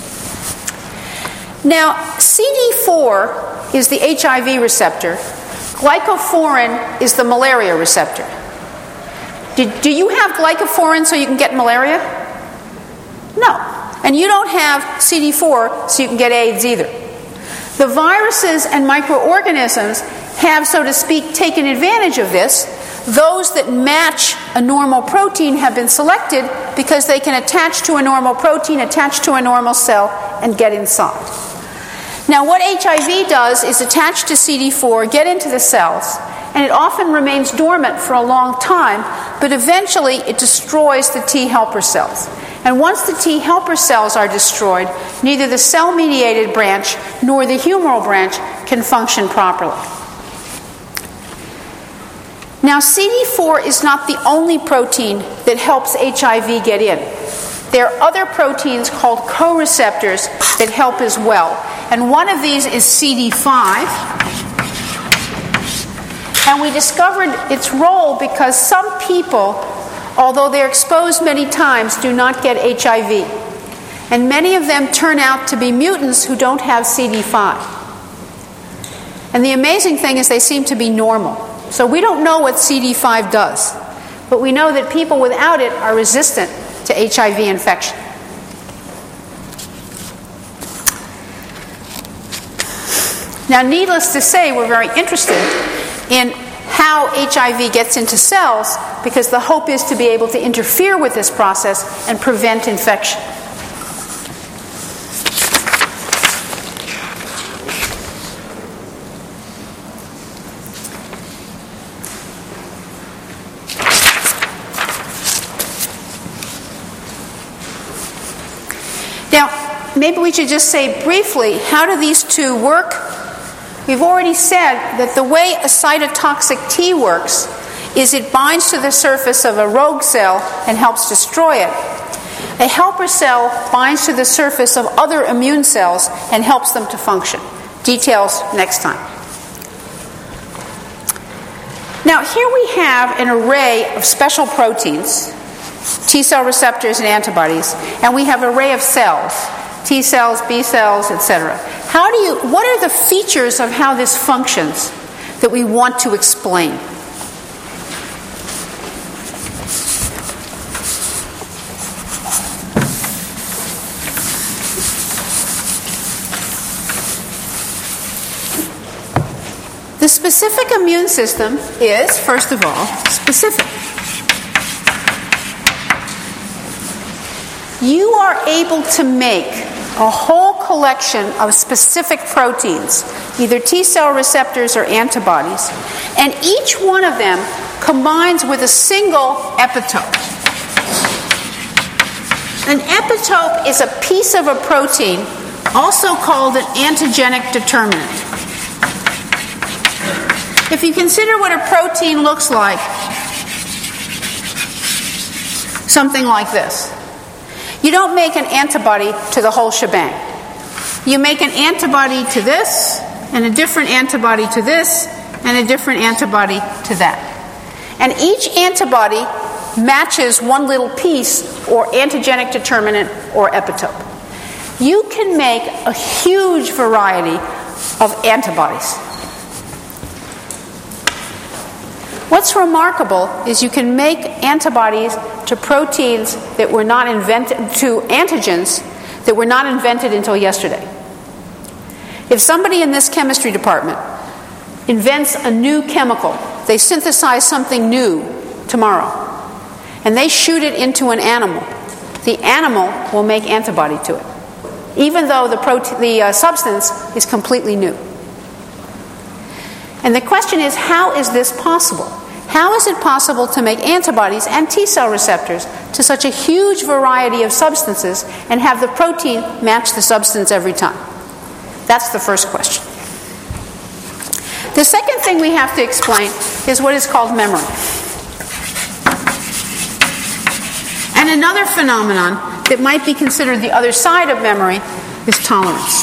Now, C D four is the H I V receptor. Glycophorin is the malaria receptor. Do, do you have glycophorin so you can get malaria? No. And you don't have C D four so you can get AIDS either. The viruses and microorganisms have, so to speak, taken advantage of this. Those that match a normal protein have been selected because they can attach to a normal protein, attach to a normal cell, and get inside. Now, what H I V does is attach to C D four, get into the cells, and it often remains dormant for a long time, but eventually it destroys the T helper cells. And once the T helper cells are destroyed, neither the cell-mediated branch nor the humoral branch can function properly. Now, C D four is not the only protein that helps H I V get in. There are other proteins called co-receptors that help as well. And one of these is C D five. And we discovered its role because some people, although they're exposed many times, do not get H I V. And many of them turn out to be mutants who don't have C D five. And the amazing thing is they seem to be normal. So we don't know what C D five does, but we know that people without it are resistant to H I V infection. Now, needless to say, we're very interested in how H I V gets into cells because the hope is to be able to interfere with this process and prevent infection. Now, maybe we should just say briefly, how do these two work? We've already said that the way a cytotoxic T works is it binds to the surface of a rogue cell and helps destroy it. A helper cell binds to the surface of other immune cells and helps them to function. Details next time. Now, here we have an array of special proteins, T cell receptors and antibodies, and we have an array of cells, T cells, B cells, et cetera. How do you, what are the features of how this functions that we want to explain? The specific immune system is, first of all, specific. You are able to make a whole collection of specific proteins, either T cell receptors or antibodies, and each one of them combines with a single epitope. An epitope is a piece of a protein, also called an antigenic determinant. If you consider what a protein looks like, something like this. You don't make an antibody to the whole shebang. You make an antibody to this, and a different antibody to this, and a different antibody to that. And each antibody matches one little piece, or antigenic determinant, or epitope. You can make a huge variety of antibodies. What's remarkable is you can make antibodies to proteins that were not invented, to antigens that were not invented until yesterday. If somebody in this chemistry department invents a new chemical, they synthesize something new tomorrow, and they shoot it into an animal, the animal will make antibody to it, even though the, prote- the uh, substance is completely new. And the question is, how is this possible? How is it possible to make antibodies and T-cell receptors to such a huge variety of substances and have the protein match the substance every time? That's the first question. The second thing we have to explain is what is called memory. And another phenomenon that might be considered the other side of memory is tolerance.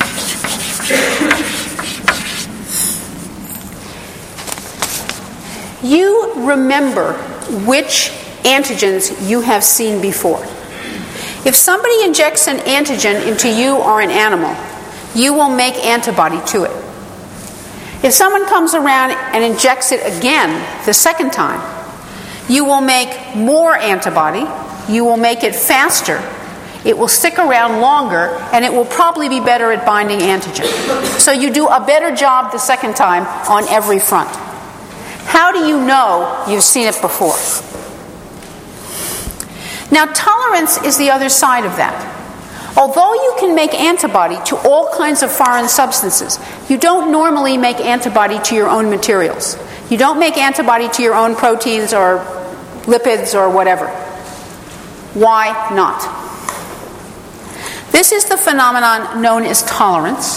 You remember which antigens you have seen before. If somebody injects an antigen into you or an animal, you will make antibody to it. If someone comes around and injects it again the second time, you will make more antibody, you will make it faster, it will stick around longer, and it will probably be better at binding antigen. So you do a better job the second time on every front. How do you know you've seen it before? Now, tolerance is the other side of that. Although you can make antibody to all kinds of foreign substances, you don't normally make antibody to your own materials. You don't make antibody to your own proteins or lipids or whatever. Why not? This is the phenomenon known as tolerance.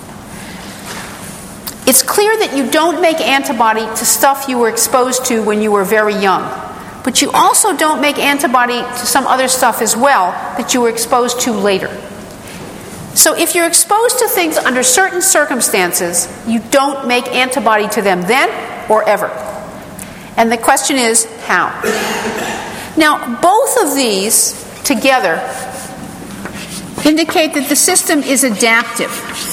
It's clear that you don't make antibody to stuff you were exposed to when you were very young. But you also don't make antibody to some other stuff as well that you were exposed to later. So if you're exposed to things under certain circumstances, you don't make antibody to them then or ever. And the question is, how? Now, both of these together indicate that the system is adaptive.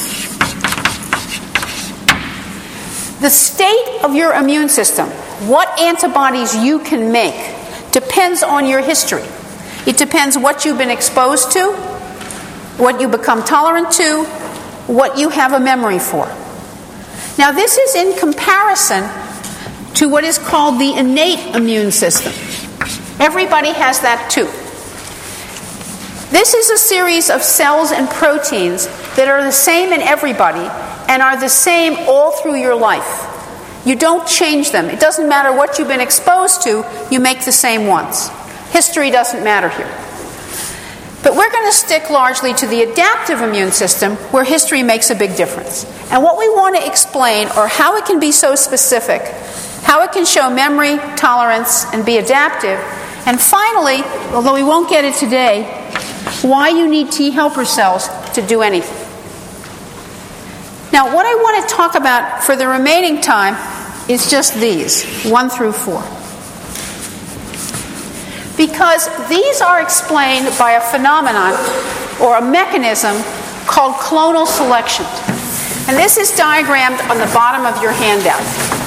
The state of your immune system, what antibodies you can make, depends on your history. It depends what you've been exposed to, what you become tolerant to, what you have a memory for. Now, this is in comparison to what is called the innate immune system. Everybody has that too. This is a series of cells and proteins that are the same in everybody and are the same all through your life. You don't change them. It doesn't matter what you've been exposed to, you make the same ones. History doesn't matter here. But we're going to stick largely to the adaptive immune system, where history makes a big difference. And what we want to explain, or how it can be so specific, how it can show memory, tolerance, and be adaptive, and finally, although we won't get it today, why you need T helper cells to do anything. Now, what I want to talk about for the remaining time is just these, one through four. Because these are explained by a phenomenon or a mechanism called clonal selection. And this is diagrammed on the bottom of your handout.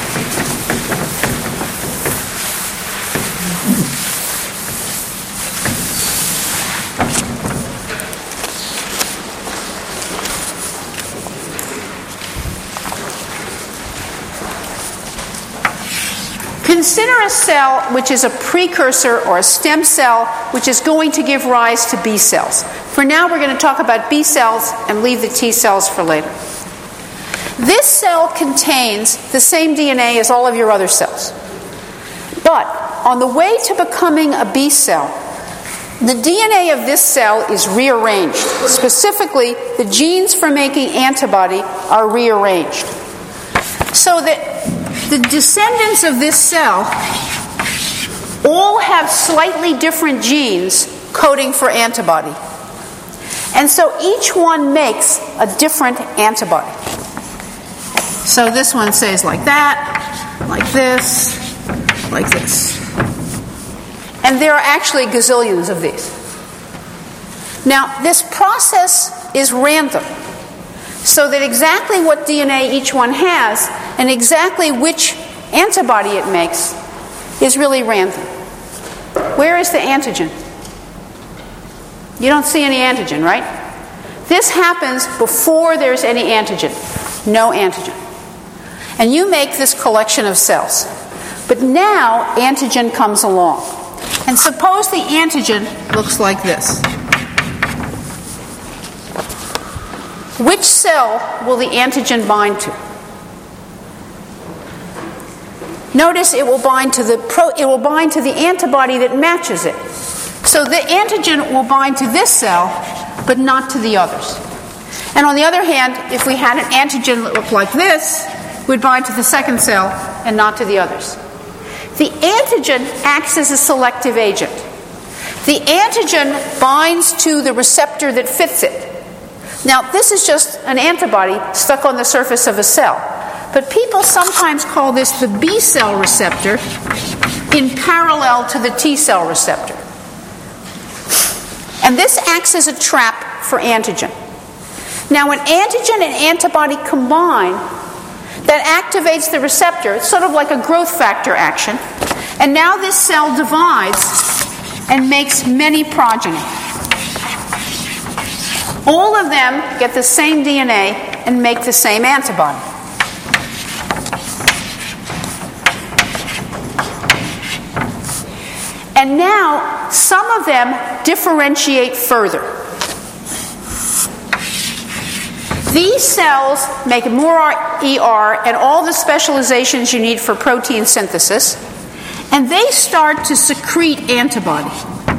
Consider a cell which is a precursor or a stem cell which is going to give rise to B cells. For now, we're going to talk about B cells and leave the T cells for later. This cell contains the same D N A as all of your other cells. But on the way to becoming a B cell, the D N A of this cell is rearranged. Specifically, the genes for making antibody are rearranged. So that the descendants of this cell all have slightly different genes coding for antibody. And so each one makes a different antibody. So this one says like that, like this, like this. And there are actually gazillions of these. Now, this process is random, so that exactly what D N A each one has and exactly which antibody it makes is really random. Where is the antigen? You don't see any antigen, right? This happens before there's any antigen. No antigen. And you make this collection of cells. But now antigen comes along. And suppose the antigen looks like this. Which cell will the antigen bind to? Notice it will bind to the pro, it will bind to the antibody that matches it. So the antigen will bind to this cell, but not to the others. And on the other hand, if we had an antigen that looked like this, it would bind to the second cell and not to the others. The antigen acts as a selective agent. The antigen binds to the receptor that fits it. Now, this is just an antibody stuck on the surface of a cell. But people sometimes call this the B cell receptor in parallel to the T cell receptor. And this acts as a trap for antigen. Now, when antigen and antibody combine, that activates the receptor. It's sort of like a growth factor action. And now this cell divides and makes many progeny. All of them get the same D N A and make the same antibody. And now some of them differentiate further. These cells make more E R and all the specializations you need for protein synthesis, and they start to secrete antibody.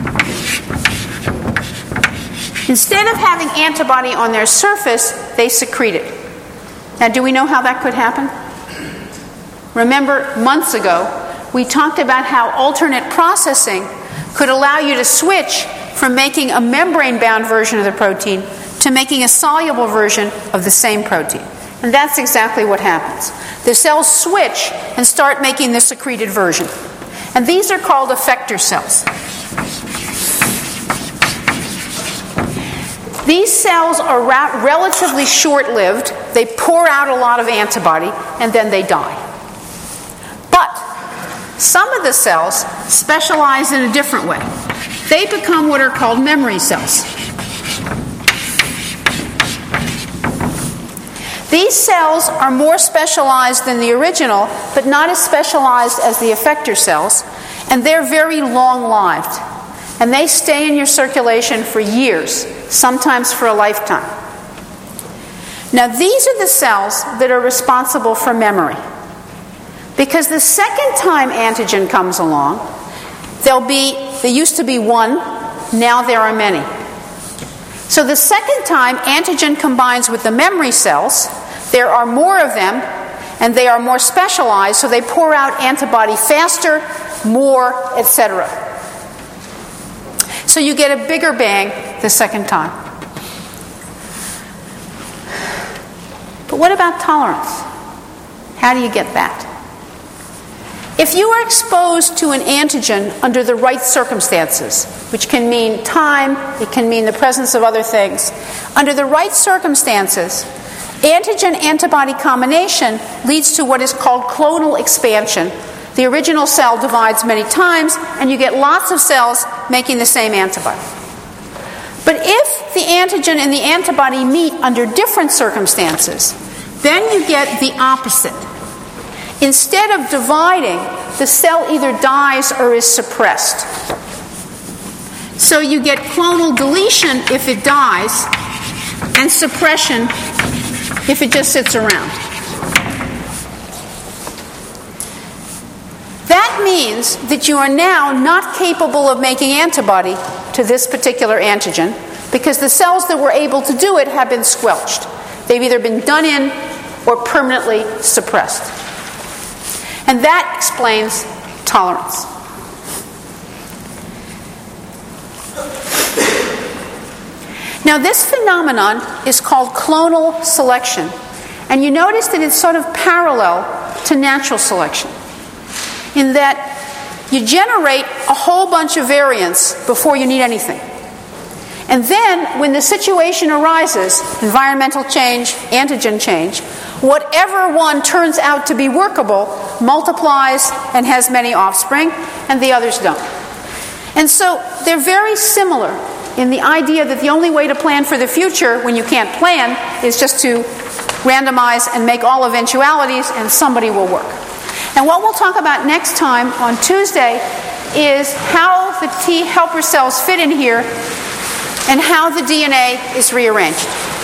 Instead of having antibody on their surface, they secrete it. Now, do we know how that could happen? Remember, months ago, we talked about how alternate processing could allow you to switch from making a membrane-bound version of the protein to making a soluble version of the same protein. And that's exactly what happens. The cells switch and start making the secreted version. And these are called effector cells. These cells are ra- relatively short-lived. They pour out a lot of antibody, and then they die. But some of the cells specialize in a different way. They become what are called memory cells. These cells are more specialized than the original, but not as specialized as the effector cells, and they're very long-lived. And they stay in your circulation for years, sometimes for a lifetime. Now, these are the cells that are responsible for memory. Because the second time antigen comes along, there'll be, there used to be one, now there are many. So the second time antigen combines with the memory cells, there are more of them, and they are more specialized, so they pour out antibody faster, more, et cetera. So you get a bigger bang the second time. But what about tolerance? How do you get that? If you are exposed to an antigen under the right circumstances, which can mean time, it can mean the presence of other things, under the right circumstances, antigen-antibody combination leads to what is called clonal expansion. The original cell divides many times, and you get lots of cells making the same antibody. But if the antigen and the antibody meet under different circumstances, then you get the opposite. Instead of dividing, the cell either dies or is suppressed. So you get clonal deletion if it dies, and suppression if it just sits around. That means that you are now not capable of making antibody to this particular antigen because the cells that were able to do it have been squelched. They've either been done in or permanently suppressed. And that explains tolerance. Now, this phenomenon is called clonal selection. And you notice that it's sort of parallel to natural selection, in that you generate a whole bunch of variants before you need anything. And then, when the situation arises, environmental change, antigen change, whatever one turns out to be workable multiplies and has many offspring, and the others don't. And so they're very similar in the idea that the only way to plan for the future when you can't plan is just to randomize and make all eventualities and somebody will work. And what we'll talk about next time on Tuesday is how the T helper cells fit in here and how the D N A is rearranged.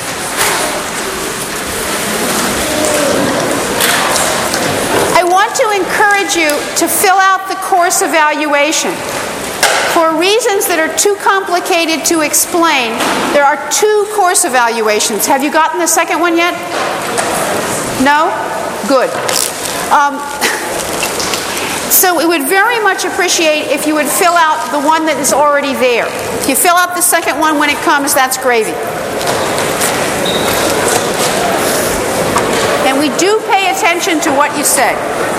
I want to encourage you to fill out the course evaluation. For reasons that are too complicated to explain, there are two course evaluations. Have you gotten the second one yet? No? Good. Um, so we would very much appreciate if you would fill out the one that is already there. If you fill out the second one when it comes, that's gravy. And we do pay attention to what you say.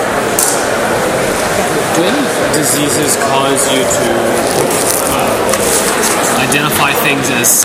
Do any diseases cause you to uh, identify things as